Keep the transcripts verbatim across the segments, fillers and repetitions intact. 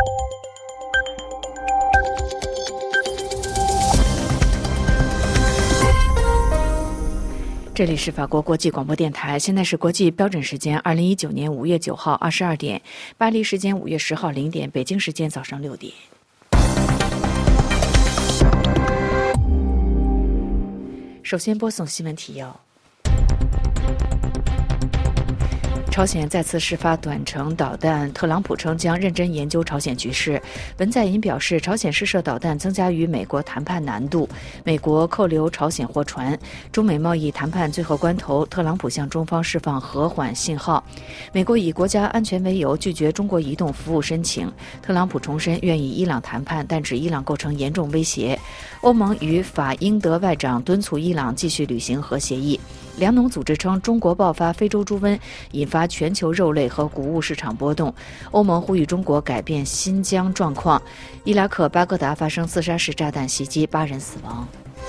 这里是法国国际广播电台，现在是国际标准时间二零一九年五月九号二十二点，巴黎时间五月十号零点，北京时间早上六点。首先播送新闻提要。朝鲜再次试发短程导弹，特朗普称将认真研究朝鲜局势。文在寅表示，朝鲜试射导弹增加与美国谈判难度。美国扣留朝鲜货船。中美贸易谈判最后关头，特朗普向中方释放和缓信号。美国以国家安全为由拒绝中国移动服务申请。特朗普重申愿与伊朗谈判，但指伊朗构成严重威胁。欧盟与法英德外长敦促伊朗继续履行核协议。粮农组织称，中国爆发非洲猪瘟，引发全球肉类和谷物市场波动。欧盟呼吁中国改变新疆状况。伊拉克巴格达发生自杀式炸弹袭击，八人死亡。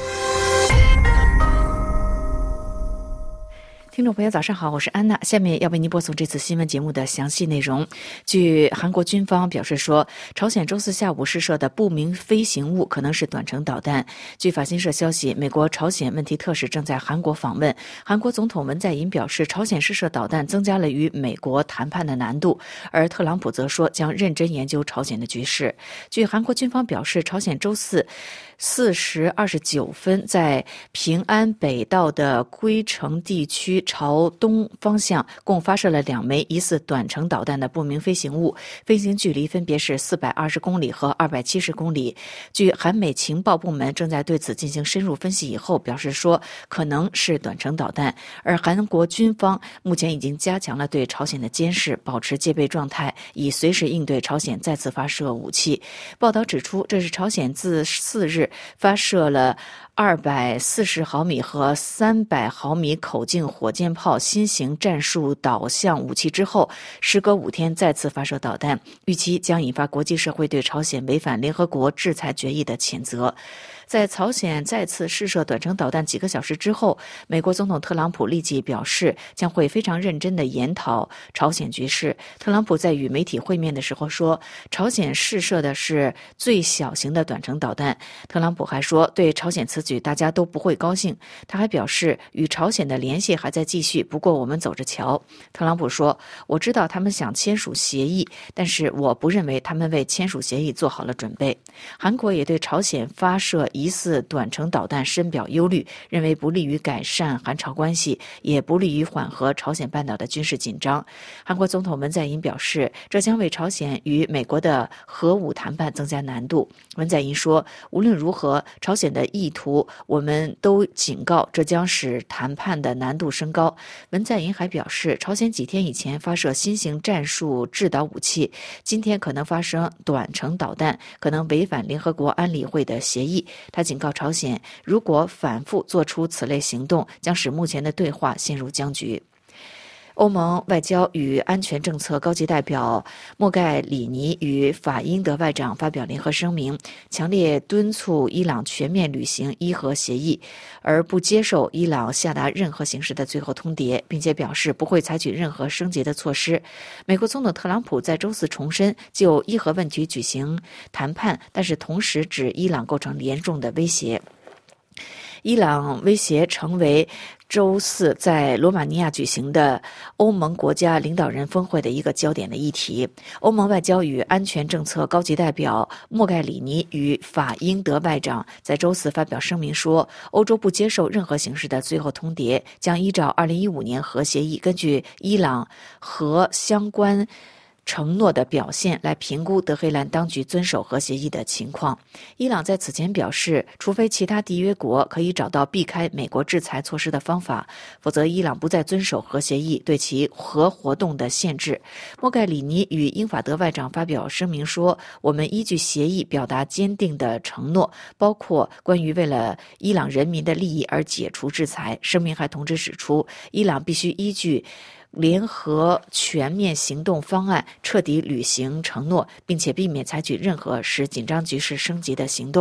听众朋友早上好，我是安娜，下面要为您播送这次新闻节目的详细内容。据韩国军方表示说，朝鲜周四下午试射的不明飞行物可能是短程导弹。据法新社消息，美国朝鲜问题特使正在韩国访问。韩国总统文在寅表示，朝鲜试射导弹增加了与美国谈判的难度，而特朗普则说将认真研究朝鲜的局势。据韩国军方表示，朝鲜周四四时二十九分在平安北道的龟城地区朝东方向共发射了两枚疑似短程导弹的不明飞行物，飞行距离分别是四百二十公里和二百七十公里。据韩美情报部门正在对此进行深入分析以后表示说，可能是短程导弹。而韩国军方目前已经加强了对朝鲜的监视，保持戒备状态，以随时应对朝鲜再次发射武器。报道指出，这是朝鲜自四日发射了二百四十毫米和三百毫米口径火箭炮新型战术导向武器之后，时隔五天再次发射导弹，预期将引发国际社会对朝鲜违反联合国制裁决议的谴责。在朝鲜再次试射短程导弹几个小时之后，美国总统特朗普立即表示将会非常认真地研讨朝鲜局势。特朗普在与媒体会面的时候说，朝鲜试射的是最小型的短程导弹。特朗普还说，对朝鲜此举大家都不会高兴。他还表示，与朝鲜的联系还在继续，不过我们走着瞧。特朗普说，我知道他们想签署协议，但是我不认为他们为签署协议做好了准备。韩国也对朝鲜发射疑似短程导弹深表忧虑，认为不利于改善韩朝关系，也不利于缓和朝鲜半岛的军事紧张。韩国总统文在寅表示，这将为朝鲜与美国的核武谈判增加难度。文在寅说，无论如何，朝鲜的意图我们都警告，这将使谈判的难度升高。文在寅还表示，朝鲜几天以前发射新型战术制导武器，今天可能发生短程导弹，可能违反联合国安理会的协议。他警告朝鲜，如果反复做出此类行动，将使目前的对话陷入僵局。欧盟外交与安全政策高级代表莫盖里尼与法英德外长发表联合声明，强烈敦促伊朗全面履行伊核协议，而不接受伊朗下达任何形式的最后通牒，并且表示不会采取任何升级的措施。美国总统特朗普在周四重申就伊核问题举行谈判，但是同时指伊朗构成严重的威胁。伊朗威胁成为周四在罗马尼亚举行的欧盟国家领导人峰会的一个焦点的议题。欧盟外交与安全政策高级代表莫盖里尼与法英德外长在周四发表声明说，欧洲不接受任何形式的最后通牒，将依照二零一五年核协议，根据伊朗和相关承诺的表现来评估德黑兰当局遵守核协议的情况。伊朗在此前表示，除非其他缔约国可以找到避开美国制裁措施的方法，否则伊朗不再遵守核协议对其核活动的限制。莫盖里尼与英法德外长发表声明说，我们依据协议表达坚定的承诺，包括关于为了伊朗人民的利益而解除制裁。声明还同时指出，伊朗必须依据联合全面行动方案彻底履行承诺，并且避免采取任何使紧张局势升级的行动。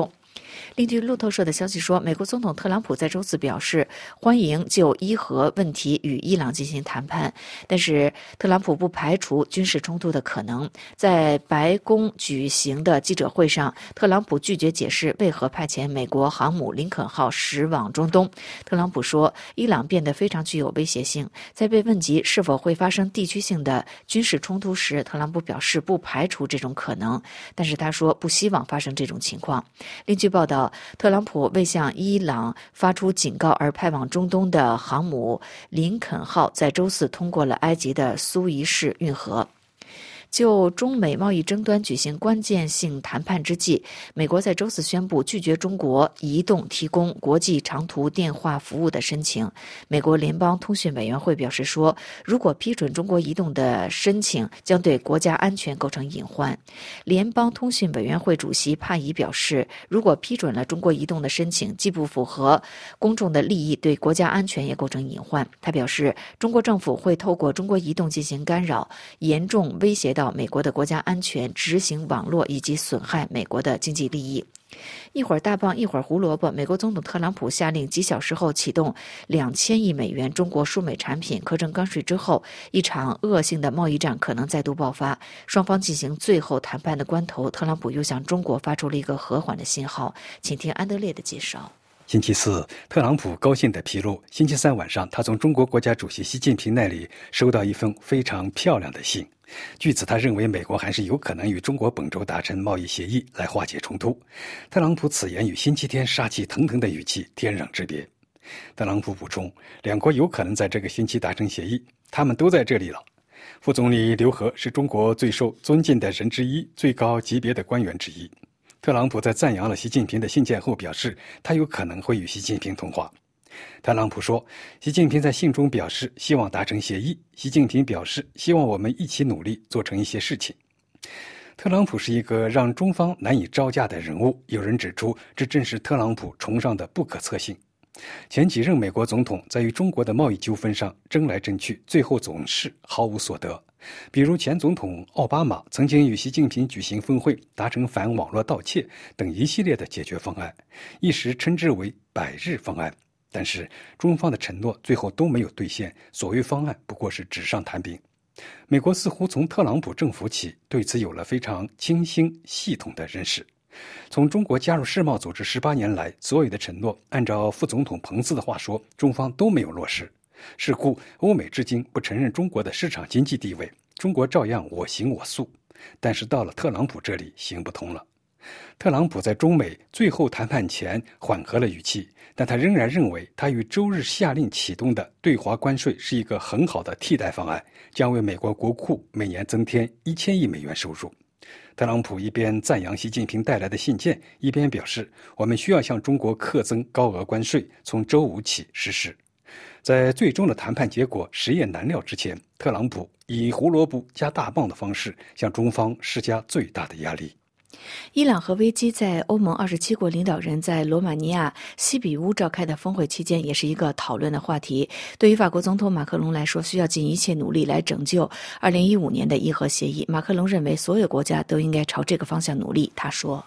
另据路透社的消息说，美国总统特朗普在周四表示欢迎就伊核问题与伊朗进行谈判，但是特朗普不排除军事冲突的可能。在白宫举行的记者会上，特朗普拒绝解释为何派遣美国航母林肯号驶往中东。特朗普说，伊朗变得非常具有威胁性。在被问及是否会发生地区性的军事冲突时，特朗普表示不排除这种可能，但是他说不希望发生这种情况。另据报道，特朗普为向伊朗发出警告而派往中东的航母林肯号在周四通过了埃及的苏伊士运河。就中美贸易争端举行关键性谈判之际，美国在周四宣布拒绝中国移动提供国际长途电话服务的申请。美国联邦通讯委员会表示说，如果批准中国移动的申请，将对国家安全构成隐患。联邦通讯委员会主席帕伊表示，如果批准了中国移动的申请，既不符合公众的利益，对国家安全也构成隐患。他表示，中国政府会透过中国移动进行干扰，严重威胁到美国的国家安全、执行网络以及损害美国的经济利益。一会儿大棒一会儿胡萝卜，美国总统特朗普下令几小时后启动两千亿美元中国输美产品课征关税之后，一场恶性的贸易战可能再度爆发。双方进行最后谈判的关头，特朗普又向中国发出了一个和缓的信号。请听安德烈的介绍。 星期四，特朗普高兴地披露，星期三晚上他从中国国家主席习近平那里收到一封非常漂亮的信。据此，他认为美国还是有可能与中国本周达成贸易协议来化解冲突。特朗普此言与星期天杀气腾腾的语气天壤之别。特朗普补充，两国有可能在这个星期达成协议，他们都在这里了。副总理刘鹤是中国最受尊敬的人之一，最高级别的官员之一。特朗普在赞扬了习近平的信件后表示，他有可能会与习近平通话。特朗普说，习近平在信中表示希望达成协议，习近平表示希望我们一起努力做成一些事情。特朗普是一个让中方难以招架的人物，有人指出，这正是特朗普崇尚的不可测性。前几任美国总统在与中国的贸易纠纷上争来争去，最后总是毫无所得。比如前总统奥巴马曾经与习近平举行峰会，达成反网络盗窃等一系列的解决方案，一时称之为百日方案。但是中方的承诺最后都没有兑现，所谓方案不过是纸上谈兵。美国似乎从特朗普政府起对此有了非常清晰系统的认识。从中国加入世贸组织十八年来，所有的承诺按照副总统彭斯的话说，中方都没有落实。是故欧美至今不承认中国的市场经济地位，中国照样我行我素。但是到了特朗普这里行不通了。特朗普在中美最后谈判前缓和了语气，但他仍然认为他于周日下令启动的对华关税是一个很好的替代方案，将为美国国库每年增添一千亿美元收入。特朗普一边赞扬习近平带来的信件，一边表示我们需要向中国课征高额关税，从周五起实施。在最终的谈判结果实验难料之前，特朗普以胡萝卜加大棒的方式向中方施加最大的压力。 伊朗核危机在欧盟二十七国领导人在罗马尼亚西比乌召开的峰会期间也是一个讨论的话题。对于法国总统马克龙来说，需要尽一切努力来拯救二零一五年的伊核协议。马克龙认为所有国家都应该朝这个方向努力。他说，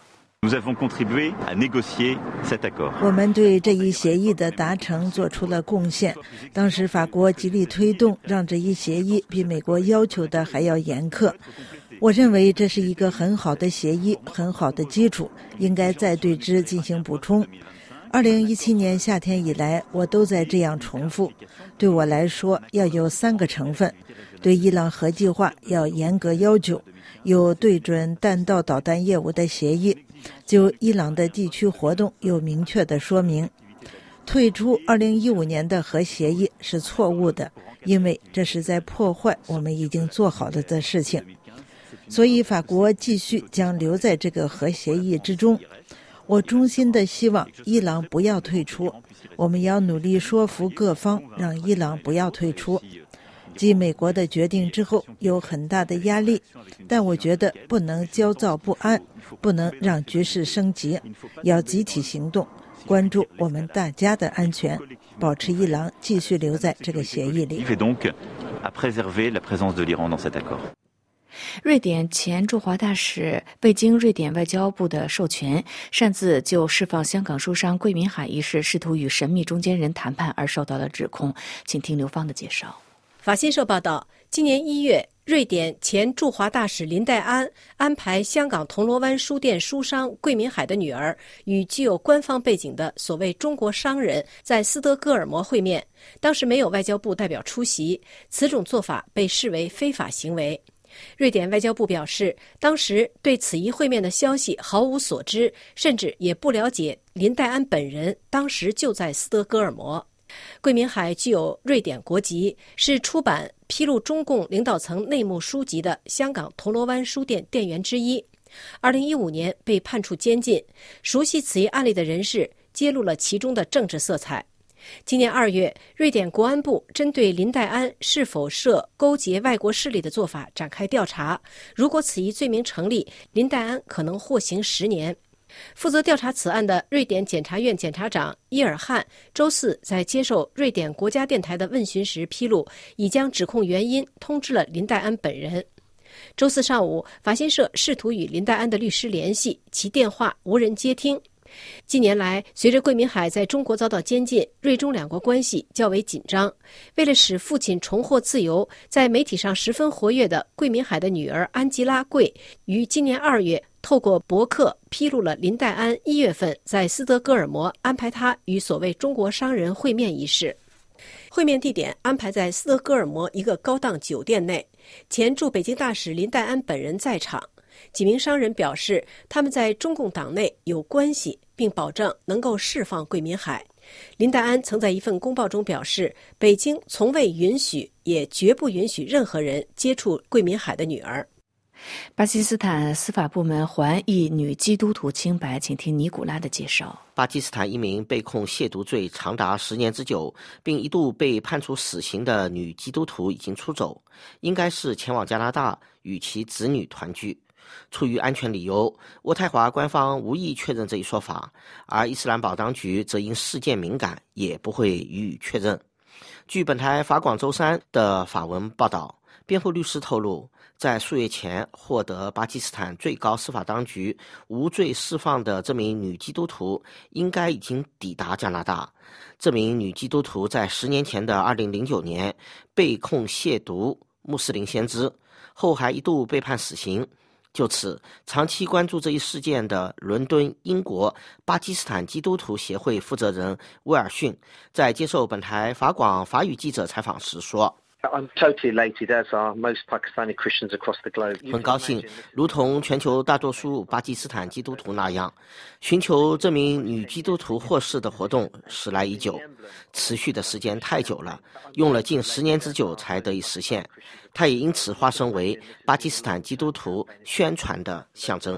我们对这一协议的达成做出了贡献。当时法国极力推动，让这一协议比美国要求的还要严苛。我认为这是一个很好的协议，很好的基础，应该再对之进行补充。二零一七年夏天以来，我都在这样重复。对我来说，要有三个成分：对伊朗核计划要严格要求，有对准弹道导弹业务的协议，就伊朗的地区活动有明确的说明。退出二零一五年的核协议是错误的，因为这是在破坏我们已经做好了的事情。所以法国继续将留在这个核协议之中。我衷心的希望伊朗不要退出，我们要努力说服各方，让伊朗不要退出。继美国的决定之后，有很大的压力，但我觉得不能焦躁不安，不能让局势升级，要集体行动，关注我们大家的安全，保持伊朗继续留在这个协议里。 瑞典前驻华大使未经瑞典外交部的授权，擅自就释放香港书商桂民海一事试图与神秘中间人谈判而受到了指控。请听刘芳的介绍。 法新社报道，今年一月，瑞典前驻华大使林黛安安排香港铜锣湾书店书商桂民海的女儿与具有官方背景的所谓中国商人在斯德哥尔摩会面，当时没有外交部代表出席，此种做法被视为非法行为。瑞典外交部表示，当时对此一会面的消息毫无所知，甚至也不了解林黛安本人当时就在斯德哥尔摩。桂民海具有瑞典国籍，是出版披露中共领导层内幕书籍的香港铜锣湾书店店员之一。二零一五年被判处监禁。熟悉此一案例的人士揭露了其中的政治色彩。今年二月，瑞典国安部针对林黛安是否涉勾结外国势力的做法展开调查，如果此一罪名成立，林黛安可能获刑十年。负责调查此案的瑞典检察院检察长伊尔汉周四在接受瑞典国家电台的问询时披露，已将指控原因通知了林黛安本人。周四上午，法新社试图与林黛安的律师联系，其电话无人接听。近年来，随着桂民海在中国遭到监禁，瑞中两国关系较为紧张。为了使父亲重获自由，在媒体上十分活跃的桂民海的女儿安吉拉·桂于今年二月透过博客披露了林黛安一月份在斯德哥尔摩安排他与所谓中国商人会面一事。会面地点安排在斯德哥尔摩一个高档酒店内，前驻北京大使林黛安本人在场。几名商人表示，他们在中共党内有关系，并保证能够释放桂民海。林黛安曾在一份公报中表示，北京从未允许，也绝不允许任何人接触桂民海的女儿。 巴基斯坦司法部门还一女基督徒清白，请听尼古拉的介绍。 巴基斯坦一名被控亵渎罪长达十年之久，并一度被判处死刑的女基督徒已经出走，应该是前往加拿大与其子女团聚。出于安全理由，渥太华官方无意确认这一说法，而伊斯兰堡当局则因事件敏感，也不会予以确认。据本台法广周三的法文报道，辩护律师透露，在数月前获得巴基斯坦最高司法当局无罪释放的这名女基督徒应该已经抵达加拿大。这名女基督徒在十年前的二零零九年被控亵渎穆斯林先知，后还一度被判死刑。就此，长期关注这一事件的伦敦英国巴基斯坦基督徒协会负责人威尔逊在接受本台法广法语记者采访时说，很高兴，如同全球大多数巴基斯坦基督徒那样，寻求这名女基督徒获释的活动时来已久，持续的时间太久了，用了近十年之久才得以实现。它也因此化身为巴基斯坦基督徒宣传的象征。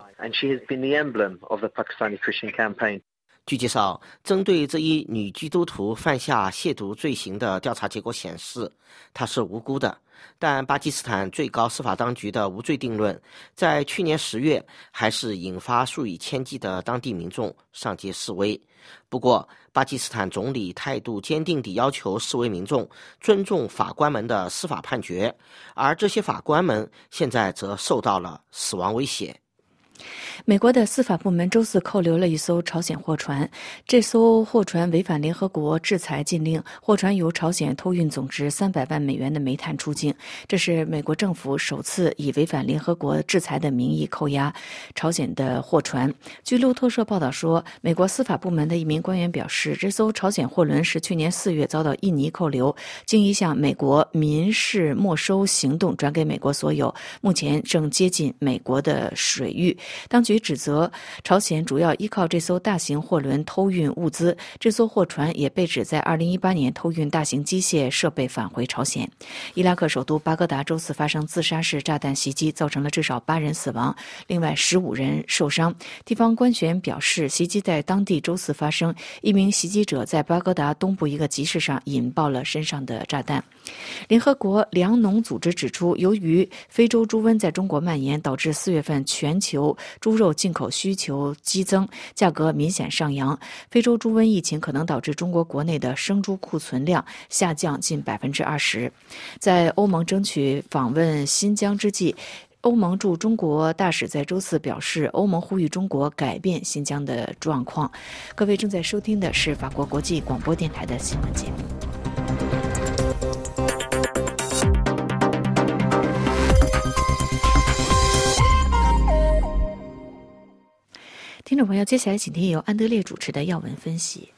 据介绍，针对这一女基督徒犯下亵渎罪行的调查结果显示，她是无辜的。但巴基斯坦最高司法当局的无罪定论，在去年十月还是引发数以千计的当地民众上街示威。不过，巴基斯坦总理态度坚定地要求示威民众尊重法官们的司法判决，而这些法官们现在则受到了死亡威胁。 美国的司法部门周四扣留了一艘朝鲜货船，这艘货船违反联合国制裁禁令，货船由朝鲜偷运总值三百万美元的煤炭出境，这是美国政府首次以违反联合国制裁的名义扣押朝鲜的货船。据路透社报道说，美国司法部门的一名官员表示，这艘朝鲜货轮是去年四月遭到印尼扣留，经一项美国民事没收行动转给美国所有，目前正接近美国的水域。当局指责朝鲜主要依靠这艘大型货轮偷运物资，这艘货船也被指在二零一八年偷运大型机械设备返回朝鲜。伊拉克首都巴格达周四发生自杀式炸弹袭击，造成了至少八人死亡，另外十五人受伤。地方官员表示，袭击在当地周四发生，一名袭击者在巴格达东部一个集市上引爆了身上的炸弹。联合国粮农组织指出，由于非洲猪瘟在中国蔓延，导致四月份全球猪肉进口需求激增，价格明显上扬。非洲猪瘟疫情可能导致中国国内的生猪库存量下降近百分之二十。在欧盟争取访问新疆之际， 欧盟驻中国大使在周四表示，欧盟呼吁中国改变新疆的状况。各位正在收听的是法国国际广播电台的新闻节目。听众朋友，接下来请听由安德烈主持的要闻分析。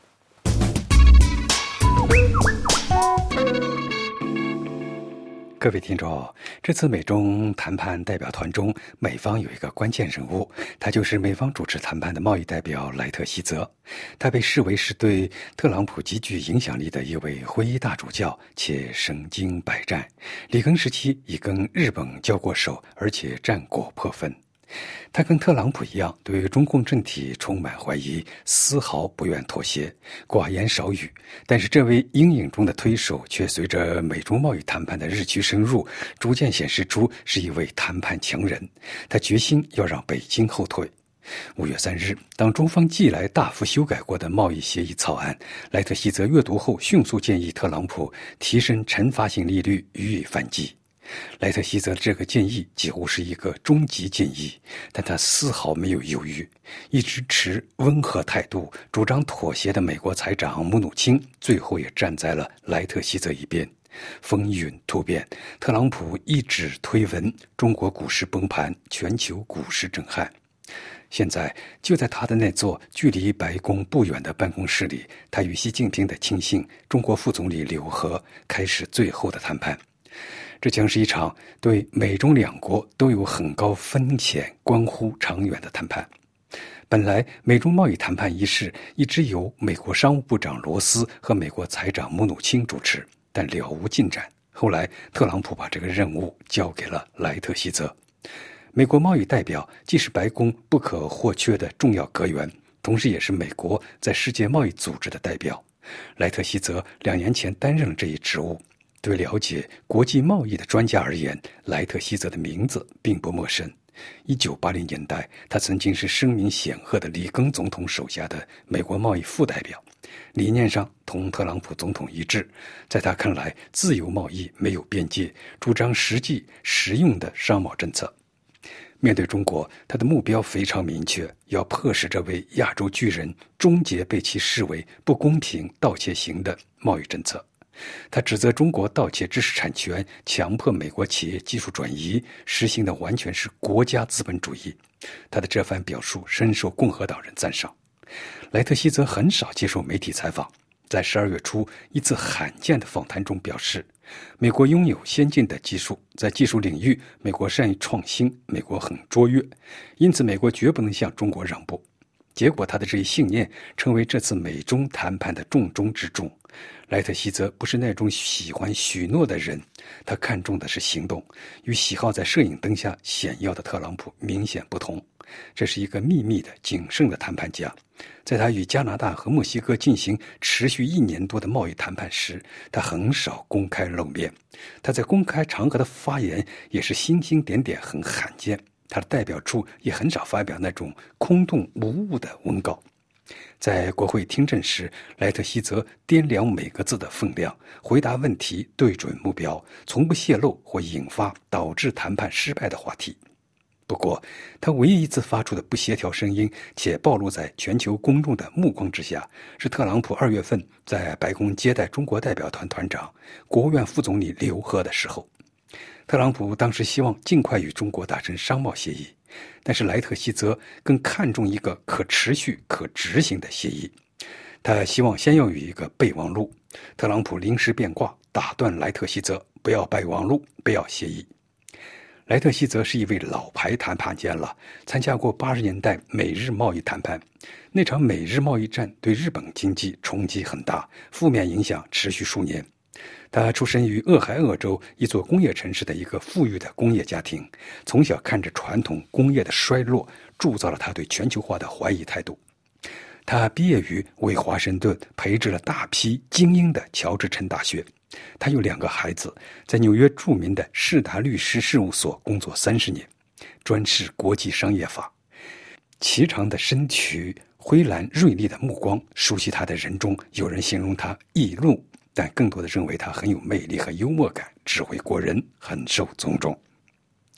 各位听众，这次美中谈判代表团中，美方有一个关键人物，他就是美方主持谈判的贸易代表莱特希泽。他被视为是对特朗普极具影响力的一位会议大主教，且身经百战。里根时期已跟日本交过手，而且战果颇丰。他跟特朗普一样，对中共政体充满怀疑，丝毫不愿妥协，寡言少语。但是这位阴影中的推手，却随着美中贸易谈判的日趋深入，逐渐显示出是一位谈判强人。他决心要让北京后退。五月三日，当中方寄来大幅修改过的贸易协议草案，莱特希泽阅读后迅速建议特朗普提升惩罚性利率予以反击。莱特希泽这个建议几乎是一个终极建议，但他丝毫没有犹豫，一直持温和态度主张妥协的美国财长姆努钦最后也站在了莱特希泽一边。风云突变，特朗普一纸推文，中国股市崩盘，全球股市震撼。现在就在他的那座距离白宫不远的办公室里，他与习近平的亲信中国副总理刘鹤开始最后的谈判。这将是一场对美中两国都有很高风险、关乎长远的谈判。本来美中贸易谈判一事一直由美国商务部长罗斯和美国财长姆努钦主持，但了无进展。后来特朗普把这个任务交给了莱特希泽。美国贸易代表既是白宫不可或缺的重要阁员，同时也是美国在世界贸易组织的代表。莱特希泽两年前担任了这一职务。对了解国际贸易的专家而言，莱特希泽的名字并不陌生。一九八零年代，他曾经是声名显赫的里根总统手下的美国贸易副代表，理念上同特朗普总统一致。在他看来，自由贸易没有边界，主张实际实用的商贸政策。面对中国，他的目标非常明确，要迫使这位亚洲巨人终结被其视为不公平盗窃型的贸易政策。他指责中国盗窃知识产权，强迫美国企业技术转移，实行的完全是国家资本主义。他的这番表述深受共和党人赞赏。莱特希泽很少接受媒体采访，在十二月初一次罕见的访谈中表示，美国拥有先进的技术，在技术领域，美国善于创新，美国很卓越，因此美国绝不能向中国让步。结果他的这一信念成为这次美中谈判的重中之重。莱特希泽不是那种喜欢许诺的人，他看重的是行动，与喜好在摄影灯下显耀的特朗普明显不同。这是一个秘密的、谨慎的谈判家。在他与加拿大和墨西哥进行持续一年多的贸易谈判时，他很少公开露面。他在公开场合的发言也是星星点点，很罕见。他的代表处也很少发表那种空洞无物的文稿。在国会听证时，莱特希泽掂量每个字的分量，回答问题对准目标，从不泄露或引发导致谈判失败的话题。不过，他唯一一次发出的不协调声音，且暴露在全球公众的目光之下，是特朗普二月份在白宫接待中国代表团团长、国务院副总理刘鹤的时候。特朗普当时希望尽快与中国达成商贸协议，但是莱特希泽更看重一个可持续、可执行的协议。他希望先要有一个备忘录。特朗普临时变卦，打断莱特希泽，不要备忘录，不要协议。莱特希泽是一位老牌谈判家了，参加过八十年代美日贸易谈判。那场美日贸易战对日本经济冲击很大，负面影响持续数年。他出生于俄亥俄州一座工业城市的一个富裕的工业家庭，从小看着传统工业的衰落，铸造了他对全球化的怀疑态度。他毕业于为华盛顿培植了大批精英的乔治城大学。他有两个孩子，在纽约著名的士达律师事务所工作三十年，专事国际商业法。颀长的身躯，灰蓝锐利的目光，熟悉他的人中有人形容他易怒，但更多的认为他很有魅力和幽默感，智慧过人，很受尊重。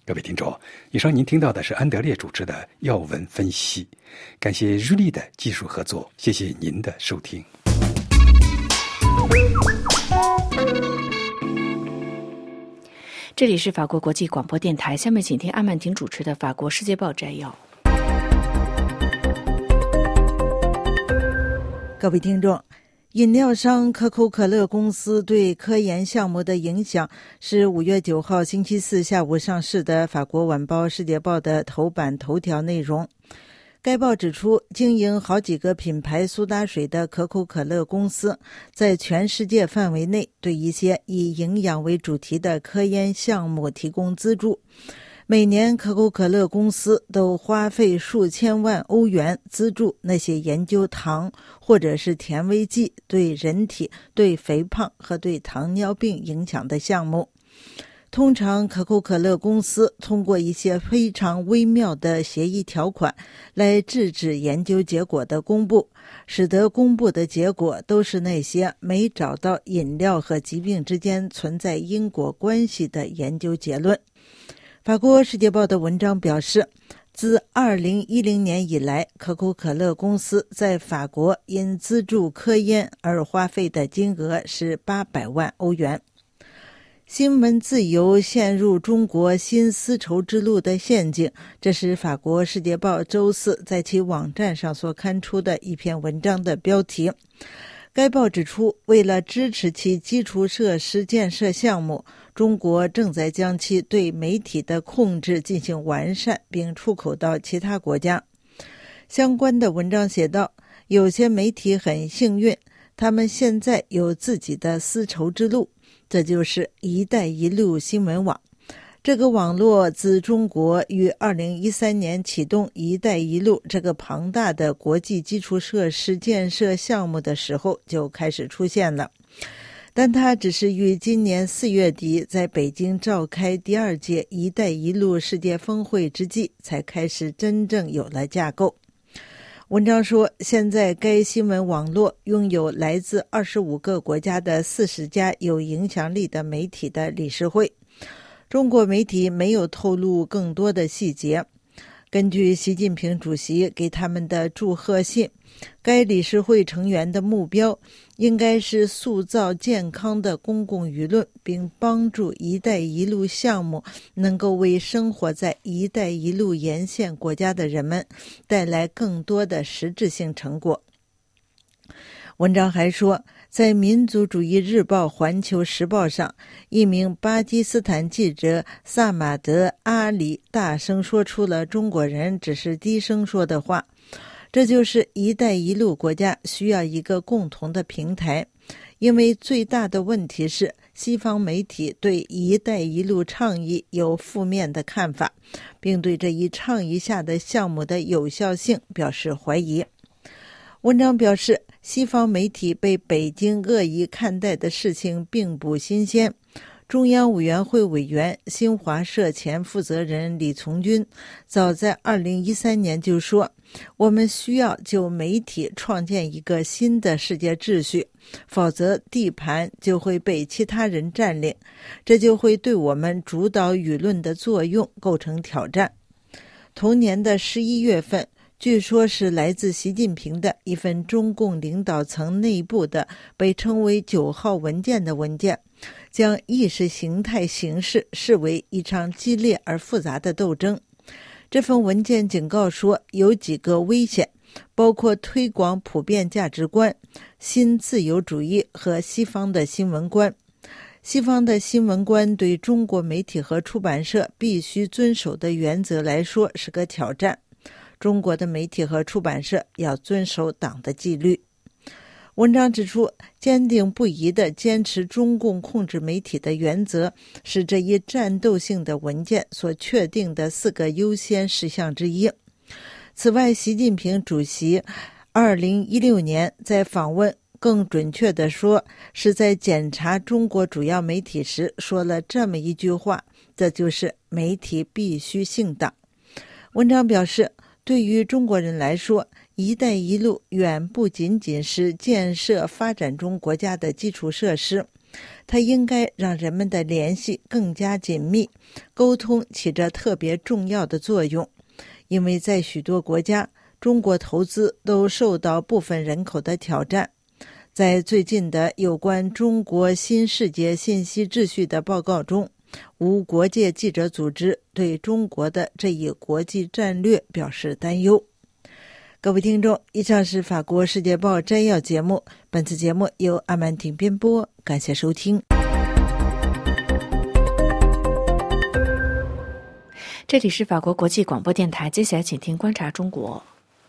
各位听众，以上您听到的是安德烈主持的要闻分析，感谢日立的技术合作，谢谢您的收听。 这里是法国国际广播电台，下面请听阿曼婷主持的法国世界报摘要。 各位听众，饮料商可口可乐公司对科研项目的影响是五月九号星期四下午上市的法国晚报《世界报》的头版头条内容。该报指出，经营好几个品牌苏打水的可口可乐公司，在全世界范围内对一些以营养为主题的科研项目提供资助。每年可口可乐公司都花费数千万欧元资助那些研究糖或者是甜味剂对人体、对肥胖和对糖尿病影响的项目。通常可口可乐公司通过一些非常微妙的协议条款来制止研究结果的公布，使得公布的结果都是那些没找到饮料和疾病之间存在因果关系的研究结论。法国《世界报》的文章表示，自二零一零年以来，可口可乐公司在法国因资助科研而花费的金额是八百万欧元。新闻自由陷入中国新丝绸之路的陷阱，这是法国《世界报》周四在其网站上所刊出的一篇文章的标题。该报指出，为了支持其基础设施建设项目，中国正在将其对媒体的控制进行完善，并出口到其他国家。相关的文章写道，有些媒体很幸运，他们现在有自己的丝绸之路，这就是一带一路新闻网。这个网络自中国于二零一三年启动一带一路这个庞大的国际基础设施建设项目的时候就开始出现了，但它只是于今年四月底在北京召开第二届一带一路世界峰会之际才开始真正有了架构。文章说，现在该新闻网络拥有来自二十五个国家的四十家有影响力的媒体的理事会。中国媒体没有透露更多的细节。根据习近平主席给他们的祝贺信，该理事会成员的目标应该是塑造健康的公共舆论，并帮助一带一路项目能够为生活在一带一路沿线国家的人们带来更多的实质性成果。文章还说，在民族主义日报《环球时报》上，一名巴基斯坦记者萨马德·阿里大声说出了中国人只是低声说的话，这就是一带一路国家需要一个共同的平台，因为最大的问题是西方媒体对一带一路倡议有负面的看法，并对这一倡议下的项目的有效性表示怀疑。文章表示，西方媒体被北京恶意看待的事情并不新鲜。中央委员会委员、新华社前负责人李从军早在二零一三年就说，我们需要就媒体创建一个新的世界秩序，否则地盘就会被其他人占领，这就会对我们主导舆论的作用构成挑战。同年的十一月份，据说是来自习近平的一份中共领导层内部的被称为九号文件的文件，将意识形态形势视为一场激烈而复杂的斗争。这份文件警告说，有几个危险，包括推广普遍价值观、新自由主义和西方的新闻观。西方的新闻观对中国媒体和出版社必须遵守的原则来说是个挑战。中国的媒体和出版社要遵守党的纪律。文章指出，坚定不移地坚持中共控制媒体的原则是这一战斗性的文件所确定的四个优先事项之一。此外，习近平主席二零一六年在访问，更准确地说是在检查中国主要媒体时说了这么一句话，这就是媒体必须姓党。文章表示，对于中国人来说，一带一路远不仅仅是建设发展中国家的基础设施， 它应该让人们的联系更加紧密，沟通起着特别重要的作用。因为在许多国家，中国投资都受到部分人口的挑战。在最近的有关中国新世界信息秩序的报告中，无国界记者组织对中国的这一国际战略表示担忧。各位听众，以上是法国世界报摘要节目，本次节目由阿曼婷编播，感谢收听。 这里是法国国际广播电台，接下来请听观察中国。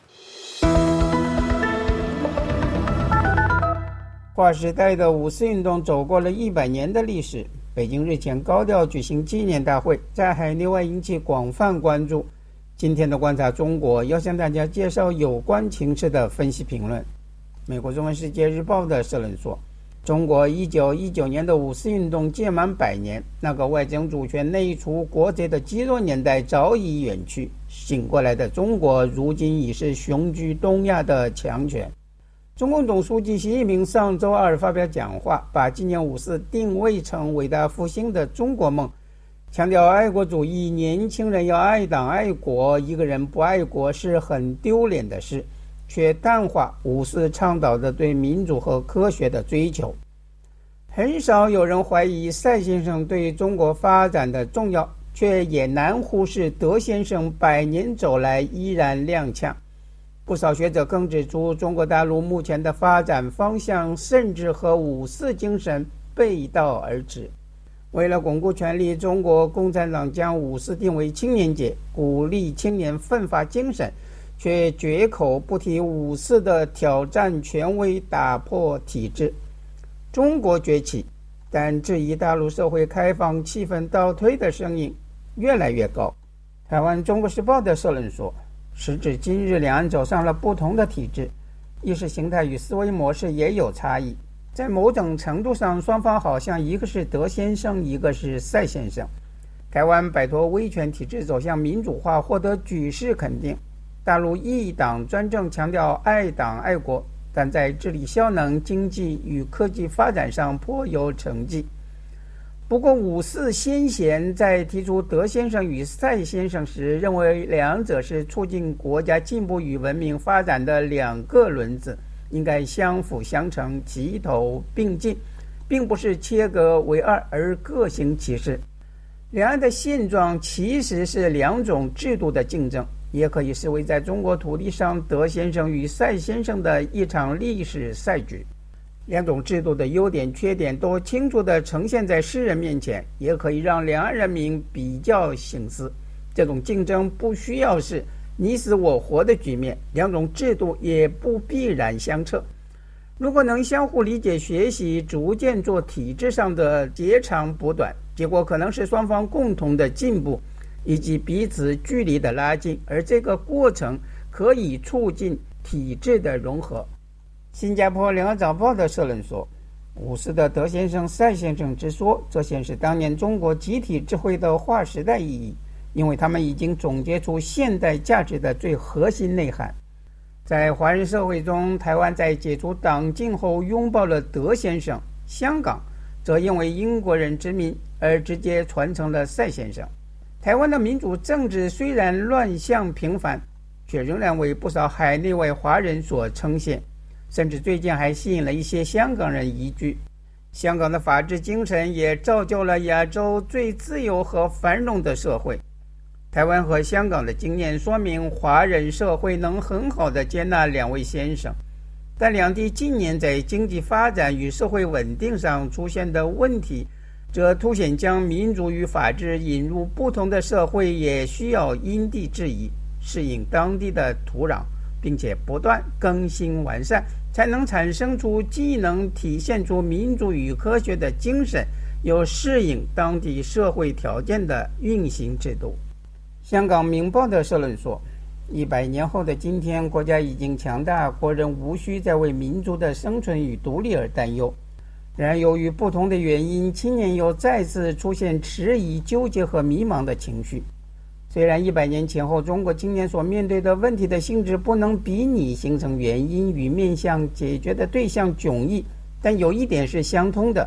划时代的五四运动走过了一百年的历史，北京日前高调举行纪念大会，在海内外引起广泛关注。今天的观察中国要向大家介绍有关情势的分析评论。美国中文世界日报的社论说，中国一九一九年的五四运动届满百年，那个外争主权内除国贼的积弱年代早已远去，醒过来的中国如今已是雄居东亚的强权。中共总书记习近平上周二发表讲话，把纪念五四定位成伟大复兴的中国梦，强调爱国主义，年轻人要爱党爱国，一个人不爱国是很丢脸的事，却淡化五四倡导的对民主和科学的追求。很少有人怀疑赛先生对中国发展的重要，却也难忽视德先生百年走来依然踉跄。不少学者更指出，中国大陆目前的发展方向甚至和五四精神背道而驰。为了巩固权力，中国共产党将五四定为青年节，鼓励青年奋发精神，却绝口不提五四的挑战权威、打破体制。中国崛起，但质疑大陆社会开放气氛倒退的声音越来越高。台湾中国时报的社论说，时至今日，两岸走上了不同的体制，意识形态与思维模式也有差异。在某种程度上，双方好像一个是德先生，一个是赛先生。台湾摆脱威权体制走向民主化，获得举世肯定。大陆一党专政，强调爱党爱国，但在治理效能、经济与科技发展上颇有成绩。不过五四先贤在提出德先生与赛先生时，认为两者是促进国家进步与文明发展的两个轮子，应该相辅相成，齐头并进，并不是切割为二而各行其事。两岸的现状其实是两种制度的竞争，也可以视为在中国土地上德先生与赛先生的一场历史赛局。两种制度的优点缺点都清楚地呈现在世人面前，也可以让两岸人民比较省思。这种竞争不需要是你死我活的局面，两种制度也不必然相斥。如果能相互理解学习，逐渐做体制上的截长补短，结果可能是双方共同的进步，以及彼此距离的拉近，而这个过程可以促进体制的融合。新加坡联合早报的社论说，五四的德先生、赛先生之说，这显示当年中国集体智慧的划时代意义，因为他们已经总结出现代价值的最核心内涵。在华人社会中，台湾在解除党禁后拥抱了德先生，香港则因为英国人殖民而直接传承了赛先生。台湾的民主政治虽然乱象频繁，却仍然为不少海内外华人所称羡，甚至最近还吸引了一些香港人移居。香港的法治精神也造就了亚洲最自由和繁荣的社会。台湾和香港的经验说明，华人社会能很好地接纳两位先生，但两地近年在经济发展与社会稳定上出现的问题，则凸显将民主与法治引入不同的社会也需要因地制宜，适应当地的土壤，并且不断更新完善，才能产生出既能体现出民主与科学的精神，又适应当地社会条件的运行制度。香港明报的社论说，一百年后的今天，国家已经强大，国人无需再为民族的生存与独立而担忧。然而由于不同的原因，青年又再次出现迟疑、纠结和迷茫的情绪。虽然一百年前后中国青年所面对的问题的性质不能比拟形成原因与面向解决的对象迥异，但有一点是相通的，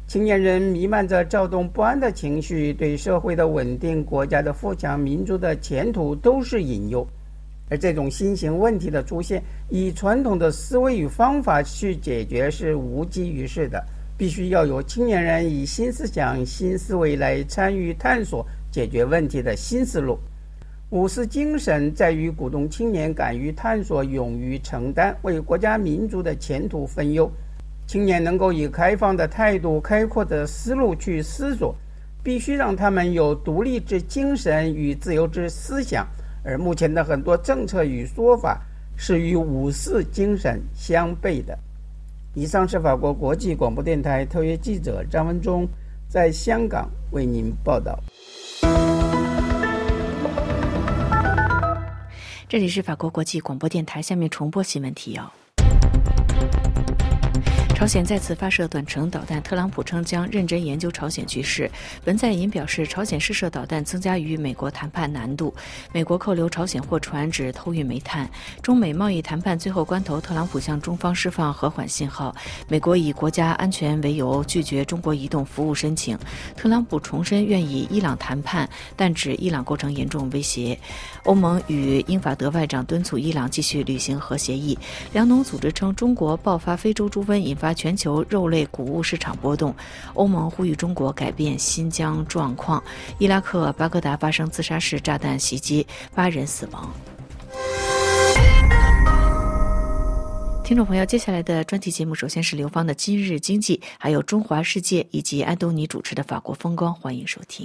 青年人弥漫着躁动不安的情绪，对社会的稳定、国家的富强、民族的前途都是隐忧。而这种新型问题的出现，以传统的思维与方法去解决是无济于事的，必须要有青年人以新思想、新思维来参与探索解决问题的新思路。五四精神在于鼓动青年敢于探索、勇于承担，为国家民族的前途分忧。青年能够以开放的态度、开阔的思路去思索，必须让他们有独立之精神与自由之思想。而目前的很多政策与说法是与五四精神相悖的。以上是法国国际广播电台特约记者张文忠在香港为您报道。 这里是法国国际广播电台，下面重播新闻提要。朝鲜再次发射短程导弹，特朗普称将认真研究朝鲜局势。文在寅表示，朝鲜试射导弹增加与美国谈判难度。美国扣留朝鲜货船指偷运煤炭。中美贸易谈判最后关头，特朗普向中方释放和缓信号。美国以国家安全为由拒绝中国移动服务申请。特朗普重申愿与伊朗谈判，但指伊朗构成严重威胁。欧盟与英法德外长敦促伊朗继续履行核协议。粮农组织称，中国爆发非洲猪瘟，引发全球肉类谷物市场波动。欧盟呼吁中国改变新疆状况。伊拉克巴格达发生自杀式炸弹袭击，八人死亡。听众朋友，接下来的专题节目首先是刘芳的今日经济，还有中华世界以及安东尼主持的法国风光，欢迎收听。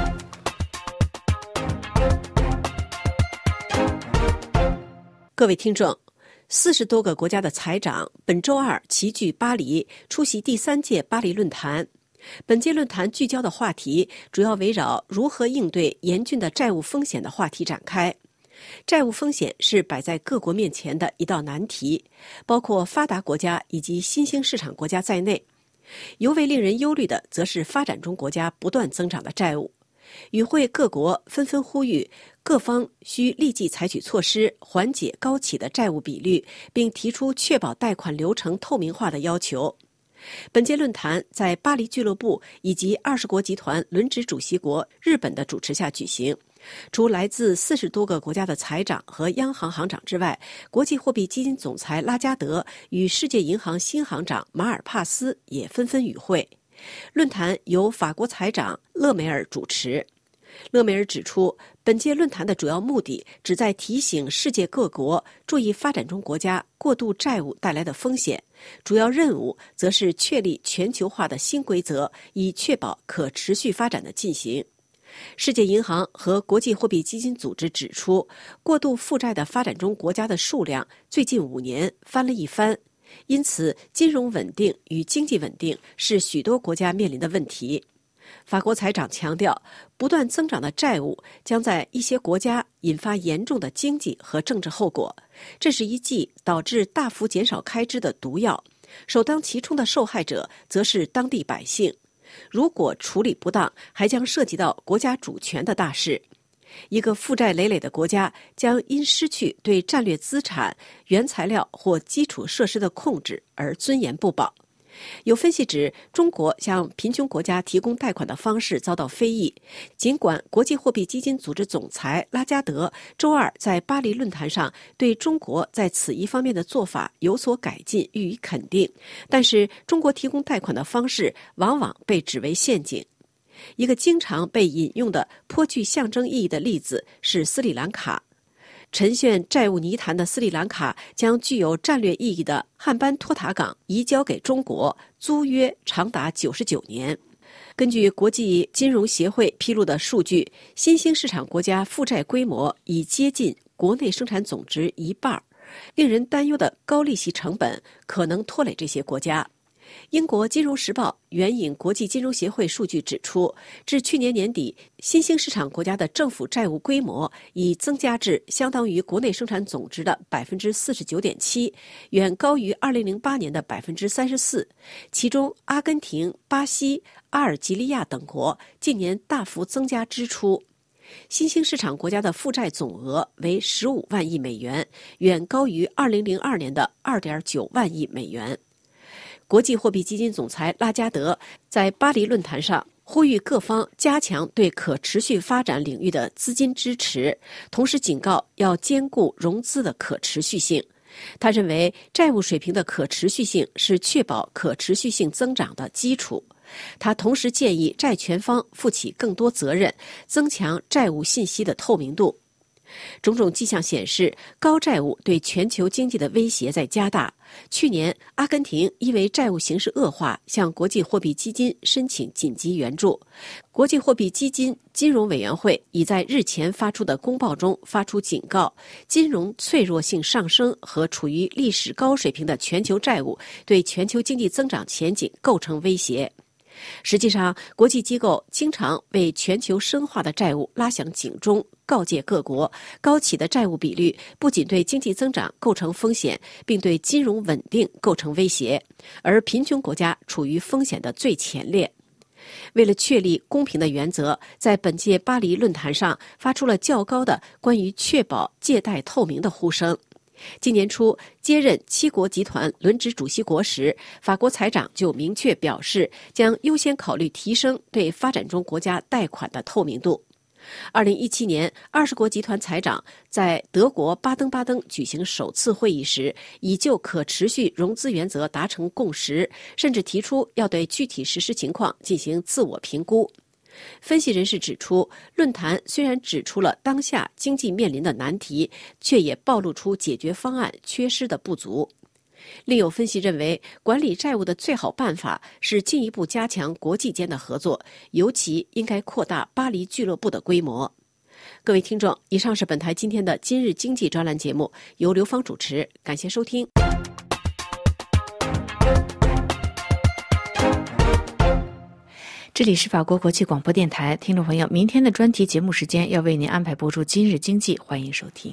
各位听众，四十多个国家的财长本周二齐聚巴黎，出席第三届巴黎论坛。本届论坛聚焦的话题主要围绕如何应对严峻的债务风险的话题展开。债务风险是摆在各国面前的一道难题，包括发达国家以及新兴市场国家在内。尤为令人忧虑的，则是发展中国家不断增长的债务。与会各国纷纷呼吁各方需立即采取措施缓解高企的债务比率，并提出确保贷款流程透明化的要求。本届论坛在巴黎俱乐部以及二十国集团轮值主席国日本的主持下举行。除来自四十多个国家的财长和央行行长之外，国际货币基金总裁拉加德与世界银行新行长马尔帕斯也纷纷与会。论坛由法国财长勒梅尔主持。勒梅尔指出，本届论坛的主要目的旨在提醒世界各国注意发展中国家过度债务带来的风险，主要任务则是确立全球化的新规则，以确保可持续发展的进行。世界银行和国际货币基金组织指出，过度负债的发展中国家的数量最近五年翻了一番。因此，金融稳定与经济稳定是许多国家面临的问题。法国财长强调，不断增长的债务将在一些国家引发严重的经济和政治后果，这是一剂导致大幅减少开支的毒药，首当其冲的受害者则是当地百姓。如果处理不当，还将涉及到国家主权的大事。一个负债累累的国家将因失去对战略资产、原材料或基础设施的控制而尊严不保。有分析指，中国向贫穷国家提供贷款的方式遭到非议。尽管国际货币基金组织总裁拉加德周二在巴黎论坛上对中国在此一方面的做法有所改进予以肯定，但是中国提供贷款的方式往往被指为陷阱。一个经常被引用的颇具象征意义的例子是斯里兰卡。沉陷债务泥潭的斯里兰卡将具有战略意义的汉班托塔港移交给中国，租约长达九十九年。根据国际金融协会披露的数据，新兴市场国家负债规模已接近国内生产总值一半，令人担忧的高利息成本可能拖累这些国家。英国金融时报援引国际金融协会数据指出，至去年年底，新兴市场国家的政府债务规模已增加至相当于国内生产总值的 百分之四十九点七， 远高于二零零八年的 百分之三十四。其中阿根廷、巴西、阿尔及利亚等国近年大幅增加支出。新兴市场国家的负债总额为十五万亿美元，远高于二零零二年的 二点九万亿美元。 国际货币基金总裁拉加德在巴黎论坛上呼吁各方加强对可持续发展领域的资金支持，同时警告要兼顾融资的可持续性。他认为债务水平的可持续性是确保可持续性增长的基础。他同时建议债权方负起更多责任，增强债务信息的透明度。种种迹象显示，高债务对全球经济的威胁在加大。去年，阿根廷因为债务形势恶化，向国际货币基金申请紧急援助。国际货币基金金融委员会已在日前发出的公报中发出警告，金融脆弱性上升和处于历史高水平的全球债务对全球经济增长前景构成威胁。实际上，国际机构经常为全球深化的债务拉响警钟，告诫各国，高企的债务比率不仅对经济增长构成风险，并对金融稳定构成威胁，而贫穷国家处于风险的最前列。为了确立公平的原则，在本届巴黎论坛上发出了较高的关于确保借贷透明的呼声。今年初接任七国集团轮值主席国时，法国财长就明确表示，将优先考虑提升对发展中国家贷款的透明度。二零一七年，二十国集团财长在德国巴登巴登举行首次会议时，已就可持续融资原则达成共识，甚至提出要对具体实施情况进行自我评估。分析人士指出，论坛虽然指出了当下经济面临的难题，却也暴露出解决方案缺失的不足。另有分析认为，管理债务的最好办法是进一步加强国际间的合作，尤其应该扩大巴黎俱乐部的规模。各位听众，以上是本台今天的今日经济专栏节目，由刘芳主持，感谢收听。 这里是法国国际广播电台，听众朋友，明天的专题节目时间要为您安排播出今日经济，欢迎收听。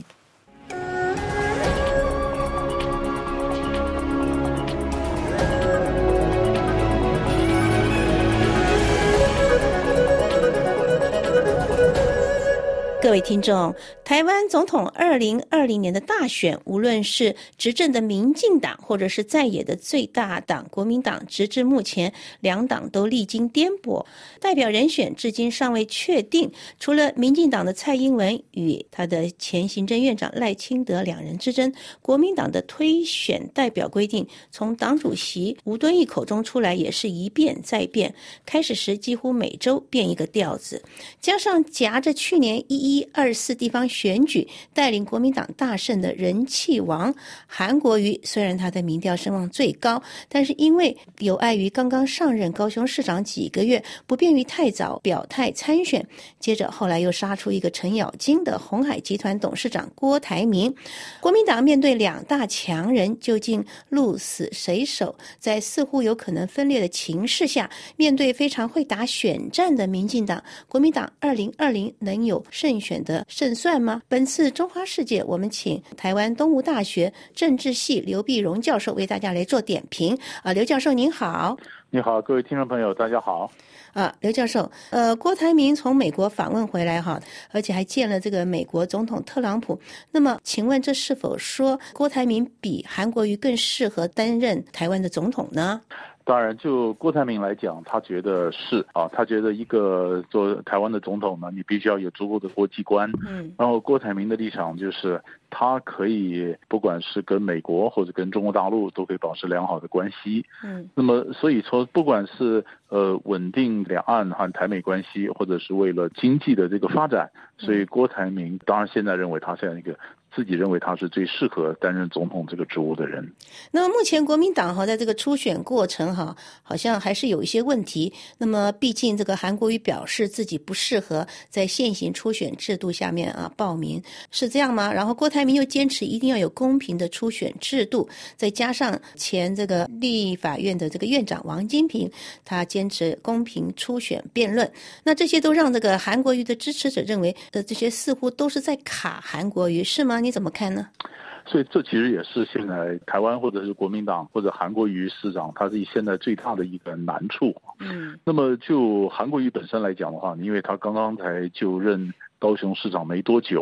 各位听众，台湾总统二零二零年的大选，无论是执政的民进党或者是在野的最大党国民党，直至目前两党都历经颠簸，代表人选至今尚未确定。除了民进党的蔡英文与他的前行政院长赖清德两人之争，国民党的推选代表规定从党主席吴敦义口中出来也是一变再变，开始时几乎每周变一个调子，加上夹着去年一一二四地方选举带领国民党大胜的人气王韩国瑜，虽然他的民调声望最高，但是因为有碍于刚刚上任高雄市长几个月，不便于太早表态参选，接着后来又杀出一个程咬金的鸿海集团董事长郭台铭。国民党面对两大强人，究竟鹿死谁手？在似乎有可能分裂的情势下，面对非常会打选战的民进党，国民党二零二零能有胜选的胜算吗？本次中华世界，我们请台湾东吴大学政治系刘碧荣教授为大家来做点评。啊，刘教授您好。 你好，各位听众朋友，大家好。 啊，刘教授，呃，郭台铭从美国访问回来哈，而且还见了这个美国总统特朗普。那么，请问这是否说郭台铭比韩国瑜更适合担任台湾的总统呢？ 当然，就郭台铭来讲，他觉得是啊，他觉得一个做台湾的总统呢，你必须要有足够的国际观。嗯，然后郭台铭的立场就是，他可以不管是跟美国或者跟中国大陆都可以保持良好的关系。嗯，那么所以说，不管是呃稳定两岸和台美关系，或者是为了经济的这个发展，所以郭台铭当然现在认为他现在一个。自己认为他是最适合担任总统这个职务的人。 那么目前国民党哈在这个初选过程哈，好像还是有一些问题。那么毕竟这个韩国瑜表示自己不适合在现行初选制度下面啊报名，是这样吗？然后郭台铭又坚持一定要有公平的初选制度，再加上前这个立法院的这个院长王金平，他坚持公平初选辩论。那这些都让这个韩国瑜的支持者认为，呃，这些似乎都是在卡韩国瑜，是吗？你怎么看呢？ 所以这其实也是现在台湾或者是国民党或者韩国瑜市长他是现在最大的一个难处。嗯，那么就韩国瑜本身来讲的话，因为他刚刚才就任高雄市长没多久，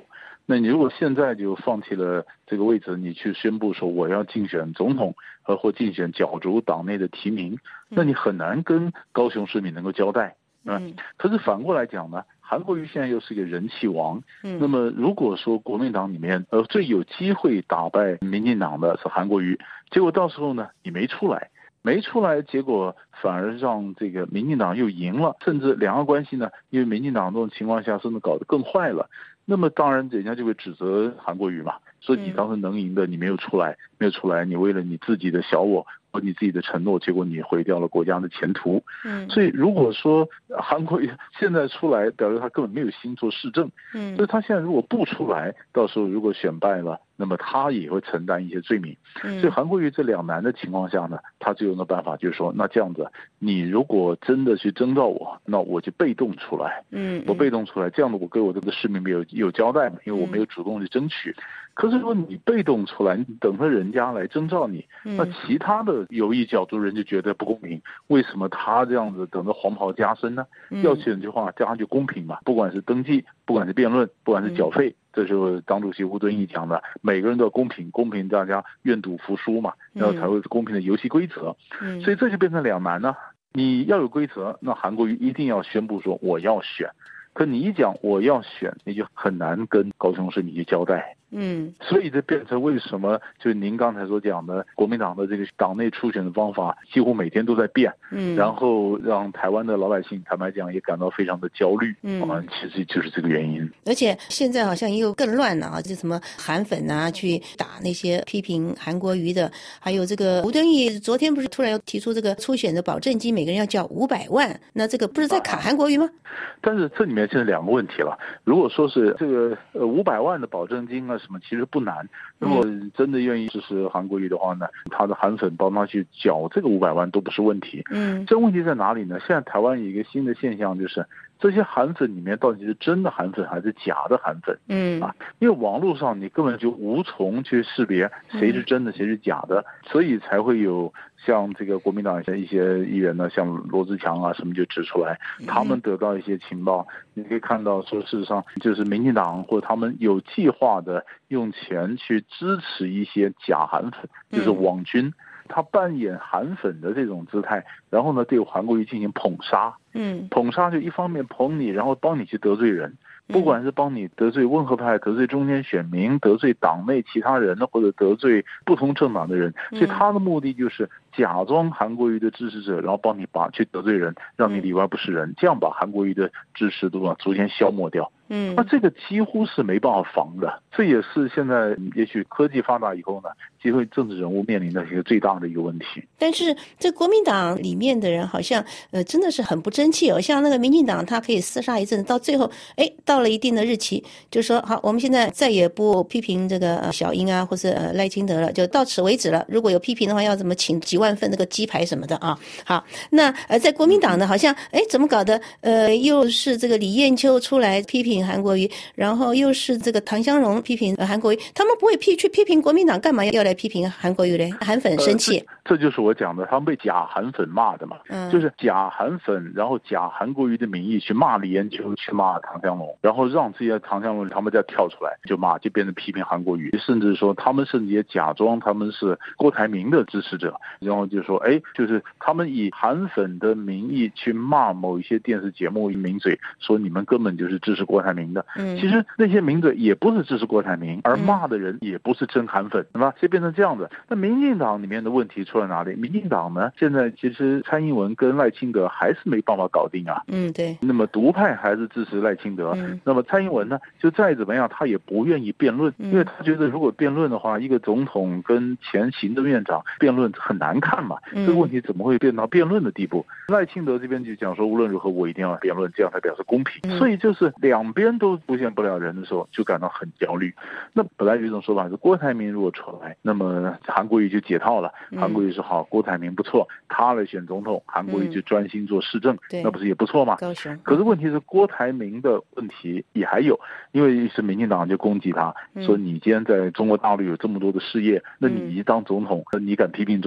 那你如果现在就放弃了这个位置，你去宣布说我要竞选总统和或竞选角逐党内的提名，那你很难跟高雄市民能够交代。嗯，可是反过来讲呢，韩国瑜现在又是一个人气王，嗯，那么如果说国民党里面呃最有机会打败民进党的是韩国瑜，结果到时候呢你没出来，没出来，结果反而让这个民进党又赢了，甚至两岸关系呢，因为民进党这种情况下，甚至搞得更坏了。那么当然人家就会指责韩国瑜嘛，说你当时能赢的你没有出来，没有出来，你为了你自己的小我和你自己的承诺，结果你毁掉了国家的前途。嗯，所以如果说韩国瑜现在出来，表示他根本没有心做市政。嗯，所以他现在如果不出来，到时候如果选败了，那么他也会承担一些罪名。嗯，所以韩国瑜这两难的情况下呢，他只有一个办法，就是说，那这样子，你如果真的去征召我，那我就被动出来。嗯，我被动出来，这样的我给我这个市民没有有交代嘛，因为我没有主动去争取。可是如果你被动出来，你等着人家来征召你，那其他的有意角逐人就觉得不公平。为什么他这样子等着黄袍加身呢？要选的话，这样就公平嘛。不管是登记，不管是辩论，不管是缴费，这就是党主席吴敦义讲的，每个人都要公平，公平大家愿赌服输嘛，然后才会公平的游戏规则。所以这就变成两难呢。你要有规则，那韩国瑜一定要宣布说我要选。可你一讲我要选，你就很难跟高雄市民去交代。嗯，所以这变成为什么就是您刚才所讲的，国民党的这个党内初选的方法几乎每天都在变，嗯，然后让台湾的老百姓坦白讲也感到非常的焦虑，嗯，啊，其实就是这个原因。 而且现在好像又更乱了啊，就什么韩粉啊去打那些批评韩国瑜的，还有这个吴敦义昨天不是突然又提出这个初选的保证金每个人要交五百万，那这个不是在卡韩国瑜吗？ 但是这里面现在两个问题了，如果说是这个呃五百万的保证金啊什么，其实不难。如果真的愿意支持韩国瑜的话呢，他的韩粉帮他去缴这个五百万都不是问题。嗯，这问题在哪里呢？现在台湾有一个新的现象，就是这些韩粉里面到底是真的韩粉还是假的韩粉？嗯啊，因为网络上你根本就无从去识别谁是真的谁是假的，所以才会有像这个国民党一些议员呢，像罗智强啊什么就指出来，他们得到一些情报，你可以看到说事实上就是民进党或者他们有计划的用钱去支持一些假韩粉，就是网军。他扮演韩粉的这种姿态，然后呢对韩国瑜进行捧杀，嗯，捧杀就一方面捧你，然后帮你去得罪人，不管是帮你得罪温和派、得罪中间选民、得罪党内其他人，或者得罪不同政党的人，所以他的目的就是假装韩国瑜的支持者，然后帮你把去得罪人，让你里外不是人，这样把韩国瑜的支持度啊逐渐消磨掉。嗯，那这个几乎是没办法防的，这也是现在也许科技发达以后呢，机会政治人物面临的一个最大的一个问题。 但是这国民党里面的人好像呃真的是很不争气哦，像那个民进党他可以厮杀一阵，到最后哎到了一定的日期，就说好，我们现在再也不批评这个小英啊或是呃赖清德了，就到此为止了。如果有批评的话，要怎么请几万份那个鸡排什么的啊？好，那呃在国民党呢，好像哎怎么搞的？呃又是这个李艳秋出来批评韩国瑜，然后又是这个唐湘荣批评韩国瑜，他们不会批去批评国民党，干嘛要来批评韩国瑜嘞？韩粉生气、呃这，这就是我讲的，他们被假韩粉骂的嘛，嗯，就是假韩粉，然后假韩国瑜的名义去骂李艳秋，去骂唐湘荣，然后让这些唐湘荣他们再跳出来就骂，就变成批评韩国瑜，甚至说他们甚至也假装他们是郭台铭的支持者，然后就说哎，就是他们以韩粉的名义去骂某一些电视节目名嘴，说你们根本就是支持郭台铭的。嗯，其实那些名嘴也不是支持郭台铭，而骂的人也不是真韩粉，对吧？就变成这样子。那民进党里面的问题出在哪里？民进党呢，现在其实蔡英文跟赖清德还是没办法搞定啊。嗯，对。那么独派还是支持赖清德，嗯、那么蔡英文呢，就再怎么样，他也不愿意辩论，因为他觉得如果辩论的话，一个总统跟前行政院长辩论很难看嘛。嗯、这个问题怎么会变到辩论的地步？赖清德这边就讲说，无论如何我一定要辩论，这样才表示公平。嗯、所以就是两边都出现不了人的时候，就感到很焦虑。那本来有一种说法是，郭台铭如果出来，那么韩国瑜就解套了。韩国瑜说好，郭台铭不错，他来选总统，韩国瑜就专心做市政，嗯、那不是也不错吗？可是问题是，郭台铭的问题也还有，因为是民进党就攻击他，嗯、说你既然在中国大陆有这么多的事业，那你一当总统，你敢批评中国大陆吗？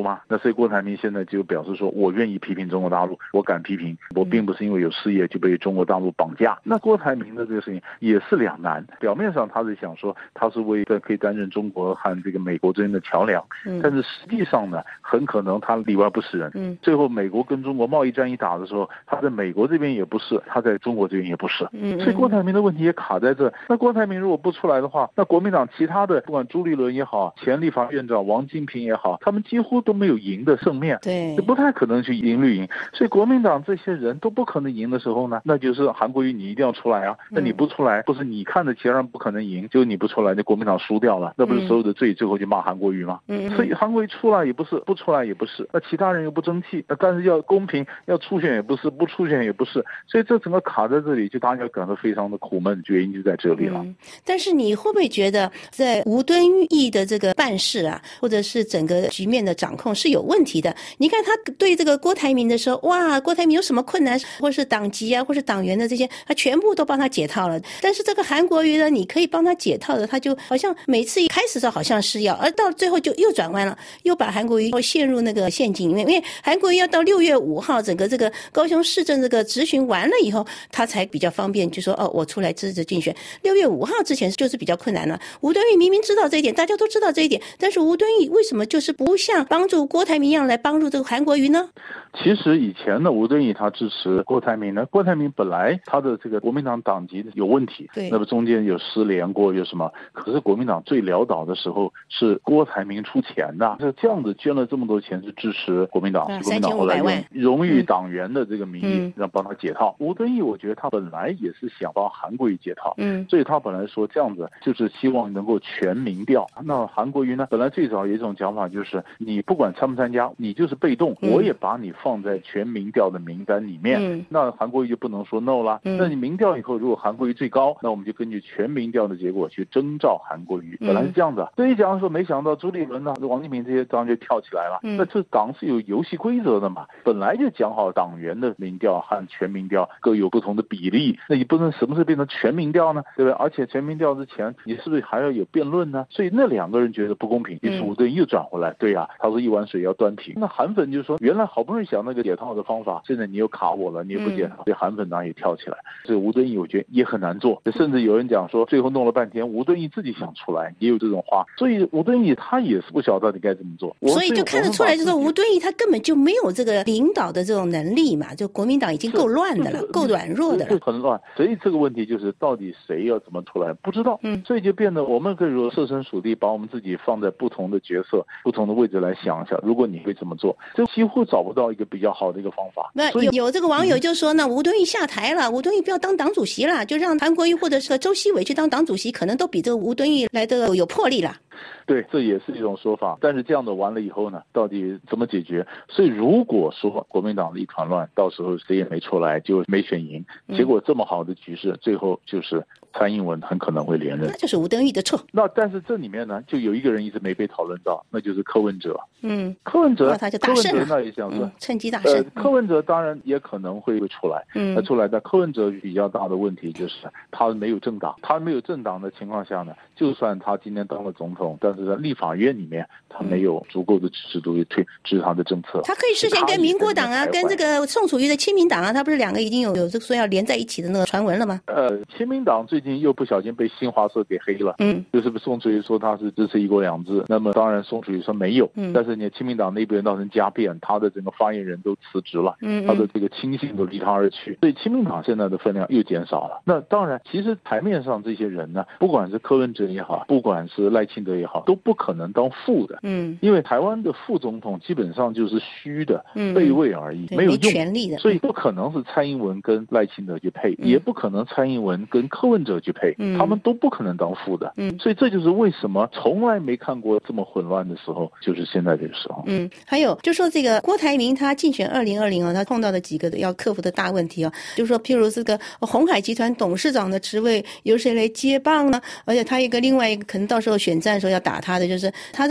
吗？那所以郭台铭现在就表示说，我愿意批评中国大陆，我敢批评，我并不是因为有事业就被中国大陆绑架。那郭台铭的这个事情也是两难，表面上他是想说他是为可以担任中国和这个美国之间的桥梁，嗯、但是实际上呢，很可能他里外不是人。嗯，最后美国跟中国贸易战一打的时候，他在美国这边也不是，他在中国这边也不是。嗯，所以郭台铭的问题也卡在这。那郭台铭如果不出来的话，那国民党其他的不管朱立伦也好，前立法院长王金平也好，他们几乎都没有赢的胜面， 对， 不太可能去赢绿营。所以国民党这些人都不可能赢的时候呢，那就是韩国瑜你一定要出来啊。那你不出来，不是你看着其他人不可能赢，就你不出来，那国民党输掉了，那不是所有的罪最后就骂韩国瑜吗？嗯，所以韩国瑜出来也不是，不出来也不是，那其他人又不争气，那但是要公平，要出选也不是，不出选也不是，所以这整个卡在这里，就大家感到非常的苦闷，原因就在这里了。 嗯，但是你会不会觉得在吴敦义的这个办事啊，或者是整个局面的掌控是有问题的？你看他对这个郭台铭的时候，哇，郭台铭有什么困难，或是党籍啊，或是党员的这些，他全部都帮他解套了。但是这个韩国瑜呢，你可以帮他解套的，他就好像每次一开始的时候好像是要，而到最后就又转弯了，又把韩国瑜陷入那个陷阱里面。因为韩国瑜要到六月五号整个这个高雄市政这个质询完了以后，他才比较方便，就说哦，我出来支持竞选。六月五号之前就是比较困难了。吴敦义明明知道这一点，大家都知道这一点，但是吴敦义为什么就是不像帮助郭台铭一样来帮助这个韩国瑜呢？ 其实以前呢，吴敦义他支持郭台铭呢，郭台铭本来他的这个国民党党籍有问题， 对， 那么中间有失联过，有什么？可是国民党最潦倒的时候是郭台铭出钱的，是这样子捐了这么多钱是支持国民党， 啊、 国民党后来用荣誉党员的这个名义、 嗯、 让帮他解套。吴敦义我觉得他本来也是想帮韩国瑜解套， 嗯， 所以他本来说这样子就是希望能够全民调。那韩国瑜呢，本来最早有一种讲法就是你不管参不参加，你就是被动，嗯、我也把你放在全民调的名单里面，嗯、那韩国瑜就不能说 no 啦、嗯。那你民调以后如果韩国瑜最高，那我们就根据全民调的结果去征召韩国瑜，本来是这样子。所以讲说没想到朱立伦呢、王金平这些当然就跳起来了。嗯、那这党是有游戏规则的嘛，本来就讲好党员的民调和全民调各有不同的比例，那你不能什么时候变成全民调呢？对不对？而且全民调之前你是不是还要有辩论呢？所以那两个人觉得不公平，于是吴敦义又转回来，对啊，他说一碗水要端平。那韩粉就说原来好不容易想那个解套的方法，现在你又卡我了，你也不解套，所以韩粉党也跳起来。所以吴敦义我觉得也很难做，甚至有人讲说最后弄了半天吴敦义自己想出来，也有这种话。所以吴敦义他也是不晓得到底该怎么做， 所以就看得出来，就是吴敦义他根本就没有这个领导的这种能力嘛，就国民党已经够乱的了，够软弱的了， 很乱。所以这个问题就是到底谁要怎么出来不知道，嗯，所以就变得我们可以说设身处地，把我们自己放在不同的角色、不同的位置来想一下，如果你会这么做，就几乎找不到一个比较好的一个方法。 那有有这个网友就说呢，吴敦义下台了，吴敦义不要当党主席了，就让韩国瑜或者是周锡伟去当党主席，可能都比这个吴敦义来的有魄力了。 对，这也是一种说法，但是这样的完了以后呢，到底怎么解决？所以如果说国民党的一团乱，到时候谁也没出来，就没选赢，结果这么好的局势，最后就是蔡英文很可能会连任， 那就是吴敦义的错。 那但是这里面呢，就有一个人一直没被讨论到，那就是柯文哲。 嗯， 柯文哲， 他就大胜了， 柯文哲那也想说、 嗯、趁机大胜、 呃。柯文哲当然也可能会出来，嗯，出来。但柯文哲比较大的问题就是他没有政党，他没有政党的情况下呢，就算他今天当了总统，但是在立法院里面他没有足够的支持度去推支持他的政策。 他可以事先跟民国党啊，跟这个宋楚瑜的亲民党啊，他不是两个已经有有这个说要连在一起的那个传闻了吗？ 呃，亲民党最近又不小心被新华社给黑了，嗯，就是宋楚瑜说他是支持一国两制，那么当然宋楚瑜说没有，嗯，但是你亲民党内部闹成家变，他的整个发言人都辞职了，嗯，他的这个亲信都离他而去，所以亲民党现在的分量又减少了。那当然，其实台面上这些人呢，不管是柯文哲也好，不管是赖清德也好，都不可能当副的，嗯，因为台湾的副总统基本上就是虚的，嗯，备位而已，没有用， 没权力的， 所以不可能是蔡英文跟赖清德去配，嗯，也不可能蔡英文跟柯文哲去配，嗯，他们都不可能当副的，嗯，所以这就是为什么从来没看过这么混乱的时候，就是现在这个时候。 嗯，还有就说这个郭台铭他竞选二零二零哦，他碰到的几个要克服的大问题哦，就是说譬如这个鸿海集团董事长的职位由谁来接棒呢？而且他一个另外一个可能到时候选战的时候要打他的，就是他在中国大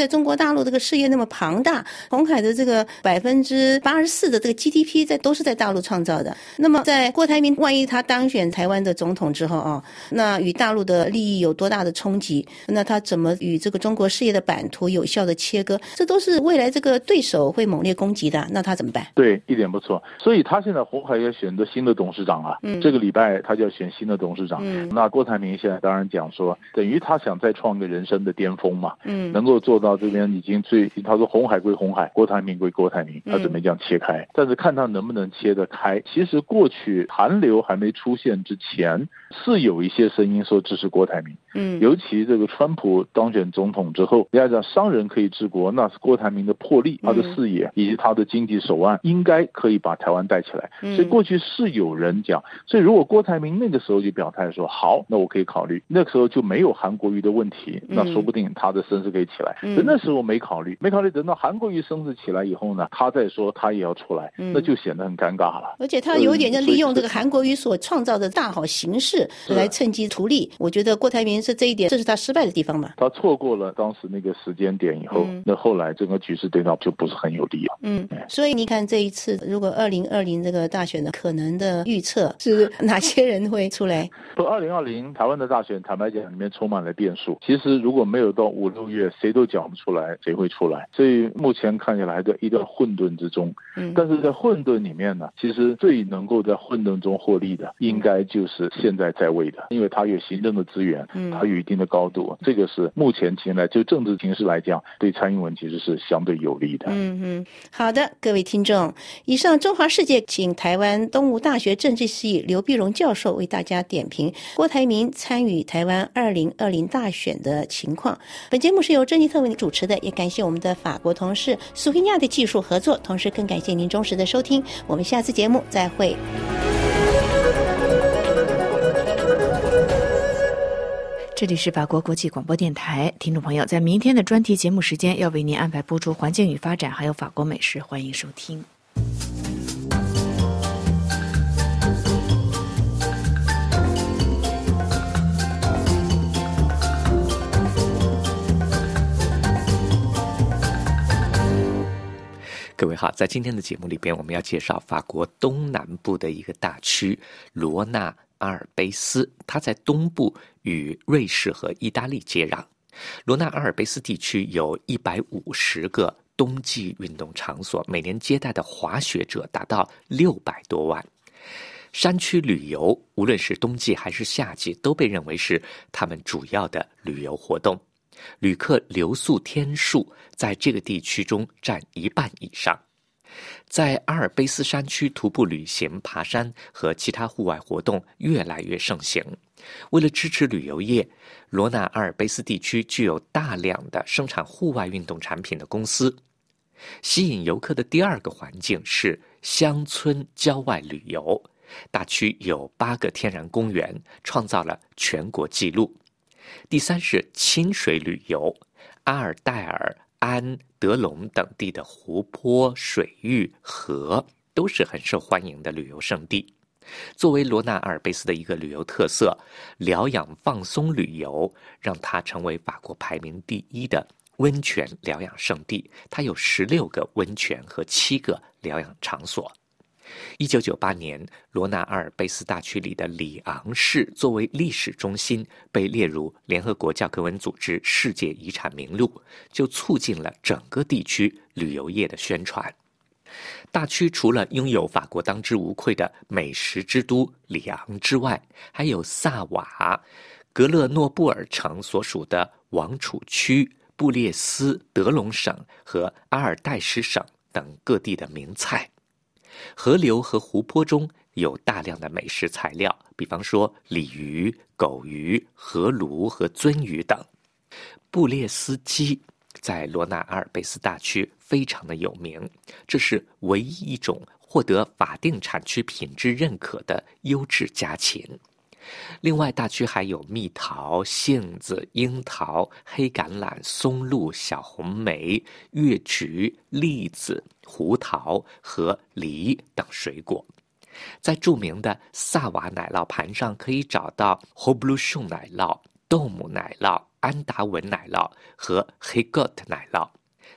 大陆这个事业那么庞大，鸿海的这个百分之八十四的这个 G D P 在都是在大陆创造的。那么在郭台铭万一他当选台湾的总统之后啊，那与大陆的利益有多大的冲击？那他怎么与这个中国事业的版图有效的切割？这都是未来这个对手会猛烈攻击的，那他怎么办？ 对，一点不错。所以他现在鸿海要选择新的董事长啊，嗯，这个礼拜他就要选新的董事长。嗯，那郭台铭现在当然讲说，等于他想再创个人生的巅峰嘛，嗯，能够做到这边已经最，他说鸿海归鸿海，郭台铭归郭台铭，他准备这样切开，嗯，但是看他能不能切得开。其实过去韩流还没出现之前，是有一些声音说支持郭台铭，嗯，尤其这个川普当选总统之后，人家讲商人可以治国，那是郭台铭的魄力，他的视野以及他的经济手腕，应该可以把台湾带起来。所以过去是有人讲，所以如果郭台铭那个时候就表态说好，那我可以考虑，那个时候就没有韩国瑜的问题，那说不定他的声势可以起来。嗯，那时候没考虑，没考虑，等到韩国瑜声势起来以后呢，他再说他也要出来，那就显得很尴尬了。 而且他有点就利用这个韩国瑜所创造的大好形势来趁机图利。我觉得郭台铭是这一点，这是他失败的地方嘛。 他错过了当时那个时间点以后，嗯，那后来整个局势对他就不是很有利了。 嗯，所以你看这一次，如果二零二零这个大选的可能的预测是哪些人会出来？ 二零二零台湾的大选，坦白讲里面充满了变数。其实如果没有到五六月，谁都讲不出来谁会出来。所以目前看起来在一段混沌之中。嗯，但是在混沌里面呢，其实最能够在混沌中获利的，应该就是现在在位的，因为他有行政的资源，嗯，他有一定的高度，这个是目前现在就政治形势来讲，对蔡英文其实是相对有利的。 嗯嗯，好的，各位听众，以上中华世界请台湾东吴大学政治系刘碧荣教授为大家点评郭台铭参与台湾二零二零大选的情况。本节目是由珍妮特为您主持的，也感谢我们的法国同事苏菲亚的技术合作，同时更感谢您忠实的收听。我们下次节目再会。 这里是法国国际广播电台，听众朋友，在明天的专题节目时间要为您安排播出环境与发展，还有法国美食，欢迎收听。 各位好，在今天的节目里边，我们要介绍法国东南部的一个大区罗纳阿尔卑斯，它在东部与瑞士和意大利接壤。罗纳阿尔卑斯地区有一百五十个冬季运动场所，每年接待的滑雪者达到六百多万。山区旅游，无论是冬季还是夏季，都被认为是他们主要的旅游活动。旅客留宿天数在这个地区中占一半以上。在阿尔卑斯山区，徒步旅行、爬山和其他户外活动越来越盛行。为了支持旅游业，罗纳阿尔卑斯地区具有大量的生产户外运动产品的公司。吸引游客的第二个环境是乡村郊外旅游，大区有八个天然公园，创造了全国纪录。第三是清水旅游，阿尔代尔、安、德隆等地的湖泊、水域、河都是很受欢迎的旅游胜地。作为罗纳阿尔卑斯的一个旅游特色，疗养放松旅游让它成为法国排名第一的温泉疗养胜地，它有十六个温泉和七个疗养场所。一九九八年，罗纳阿尔卑斯大区里的里昂市作为历史中心被列入联合国教科文组织世界遗产名录，就促进了整个地区旅游业的宣传。大区除了拥有法国当之无愧的美食之都里昂之外，还有萨瓦、格勒诺布尔城所属的王储区、布列斯、德隆省和阿尔代什省等各地的名菜。河流和湖泊中有大量的美食材料，比方说鲤鱼、狗鱼、河鲈和鳟鱼等。布列斯鸡在罗纳阿尔卑斯大区非常的有名，这是唯一一种获得法定产区品质认可的优质家禽。另外，大区还有蜜桃、杏子、樱桃、黑橄榄、松露、小红莓、月菊、栗子、胡桃和梨等水果。在著名的萨瓦奶酪盘上可以找到 Hobluchon 奶酪、豆母奶酪、安达文奶酪和 Higot 奶酪。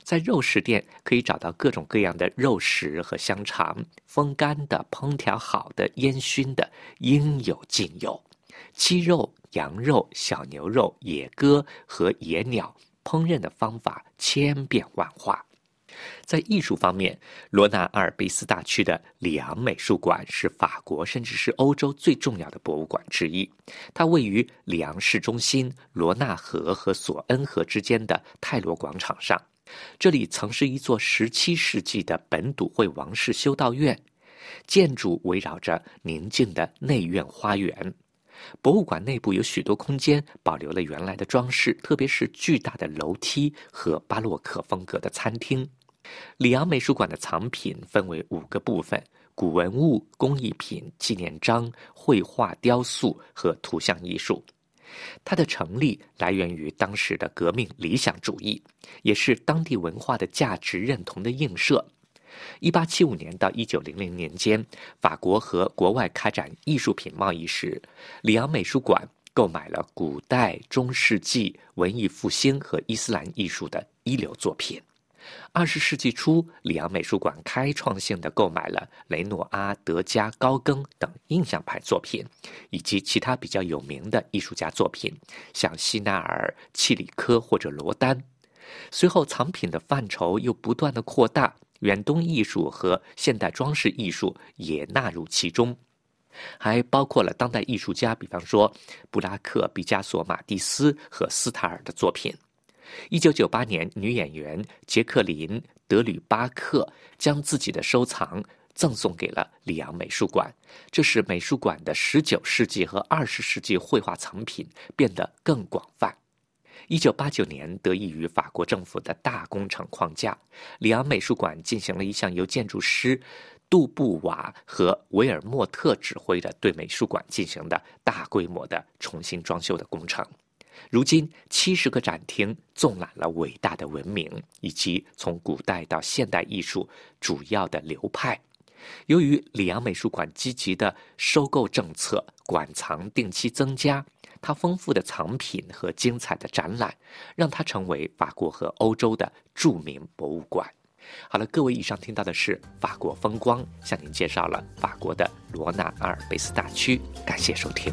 在肉食店可以找到各种各样的肉食和香肠，风干的、烹调好的、烟熏的，应有尽有。鸡肉、羊肉、小牛肉、野鸽和野鸟，烹饪的方法千变万化。在艺术方面，罗纳阿尔卑斯大区的里昂美术馆是法国甚至是欧洲最重要的博物馆之一。它位于里昂市中心罗纳河和索恩河之间的泰罗广场上，这里曾是一座十七世纪的本笃会王室修道院，建筑围绕着宁静的内院花园。博物馆内部有许多空间保留了原来的装饰，特别是巨大的楼梯和巴洛克风格的餐厅。里昂美术馆的藏品分为五个部分：古文物、工艺品、纪念章、绘画、雕塑和图像艺术。它的成立来源于当时的革命理想主义，也是当地文化的价值认同的映射。一八七五年到一九零零年间，法国和国外开展艺术品贸易时，里昂美术馆购买了古代、中世纪、文艺复兴和伊斯兰艺术的一流作品。二十世纪初，里昂美术馆开创性地购买了雷诺阿、德加、高更等印象派作品，以及其他比较有名的艺术家作品，像希纳尔、契里科或者罗丹。随后，藏品的范畴又不断地扩大，远东艺术和现代装饰艺术也纳入其中，还包括了当代艺术家，比方说布拉克、毕加索、马蒂斯和斯塔尔的作品。一九九八年，女演员杰克琳·德吕巴克将自己的收藏赠送给了里昂美术馆，这使美术馆的十九世纪和二十世纪绘画藏品变得更广泛。一九八九年，得益于法国政府的大工程框架，里昂美术馆进行了一项由建筑师杜布瓦和维尔莫特指挥的对美术馆进行的大规模的重新装修的工程。如今，七十个展厅纵览了伟大的文明以及从古代到现代艺术主要的流派。由于里昂美术馆积极的收购政策，馆藏定期增加，它丰富的藏品和精彩的展览，让它成为法国和欧洲的著名博物馆。好了，各位，以上听到的是法国风光，向您介绍了法国的罗纳阿尔卑斯大区。感谢收听。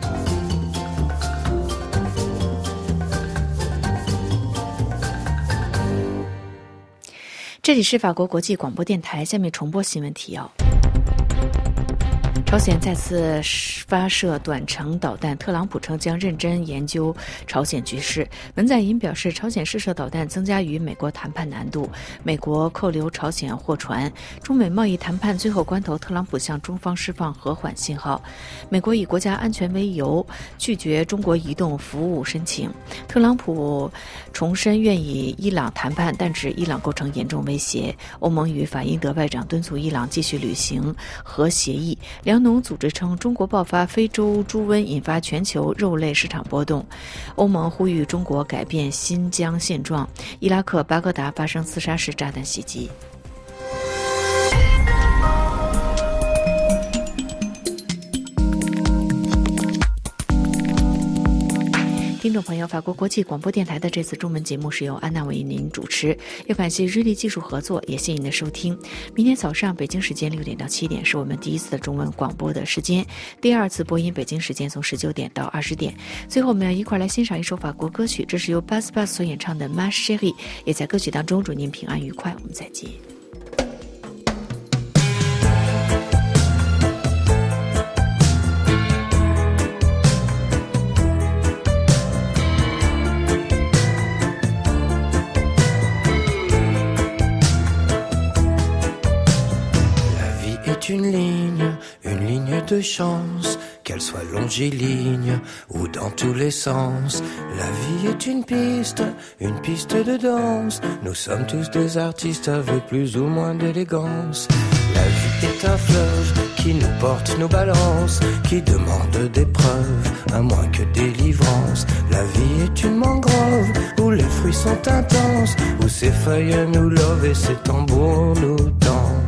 这里是法国国际广播电台，下面重播新闻提要。朝鲜再次发射短程导弹，特朗普称将认真研究朝鲜局势。文在寅表示，朝鲜试射导弹增加与美国谈判难度，美国扣留朝鲜货船。中美贸易谈判最后关头，特朗普向中方释放和缓信号。美国以国家安全为由拒绝中国移动服务申请。特朗普重申愿与伊朗谈判，但指伊朗构成严重威胁。欧盟与法英德外长敦促伊朗继续履行核协议。粮农组织称，中国爆发非洲猪瘟，引发全球肉类市场波动。欧盟呼吁中国改变新疆现状。伊拉克巴格达发生自杀式炸弹袭击。听众朋友，法国国际广播电台的这次中文节目是由安娜为您主持，要感谢日立技术合作，也谢谢您的收听。明天早上北京时间六点到七点是我们第一次的中文广播的时间，第二次播音北京时间从十九点到二十点。最后我们要一块来欣赏一首法国歌曲，这是由 Bass Bass 所演唱的 Ma Chérie， 也在歌曲当中祝您平安愉快，我们再见。 Une ligne, une ligne de chance, qu'elle soit longiligne ou dans tous les sens. La vie est une piste, une piste de danse. Nous sommes tous des artistes avec plus ou moins d'élégance. La vie est un fleuve qui nous porte, nous balance, qui demande des preuves, à moins que délivrance. La vie est une mangrove où les fruits sont intenses, où ses feuilles nous lovent et ses tambours nous dansent.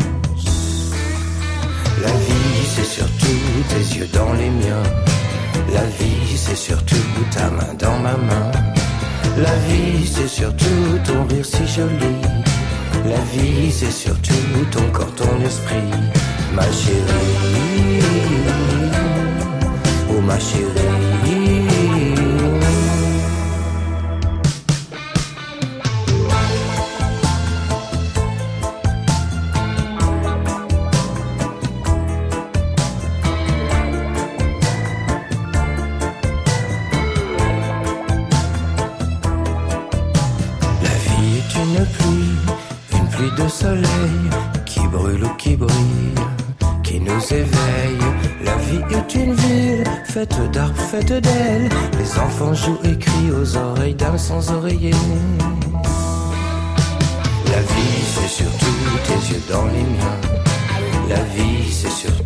La vie, c'est surtout tes yeux dans les miens. La vie, c'est surtout ta main dans ma main. La vie, c'est surtout ton rire si joli. vie, c'est surtout ton corps, ton esprit, ma chérie, oh ma chérie. De soleil qui brûle ou qui brille, qui nous éveille. La vie est une ville faite d'arbres, faite d'ailes. Les enfants jouent et crient aux oreilles d'un sans oreiller. La vie c'est surtout tes yeux dans les miens. La vie c'est surtout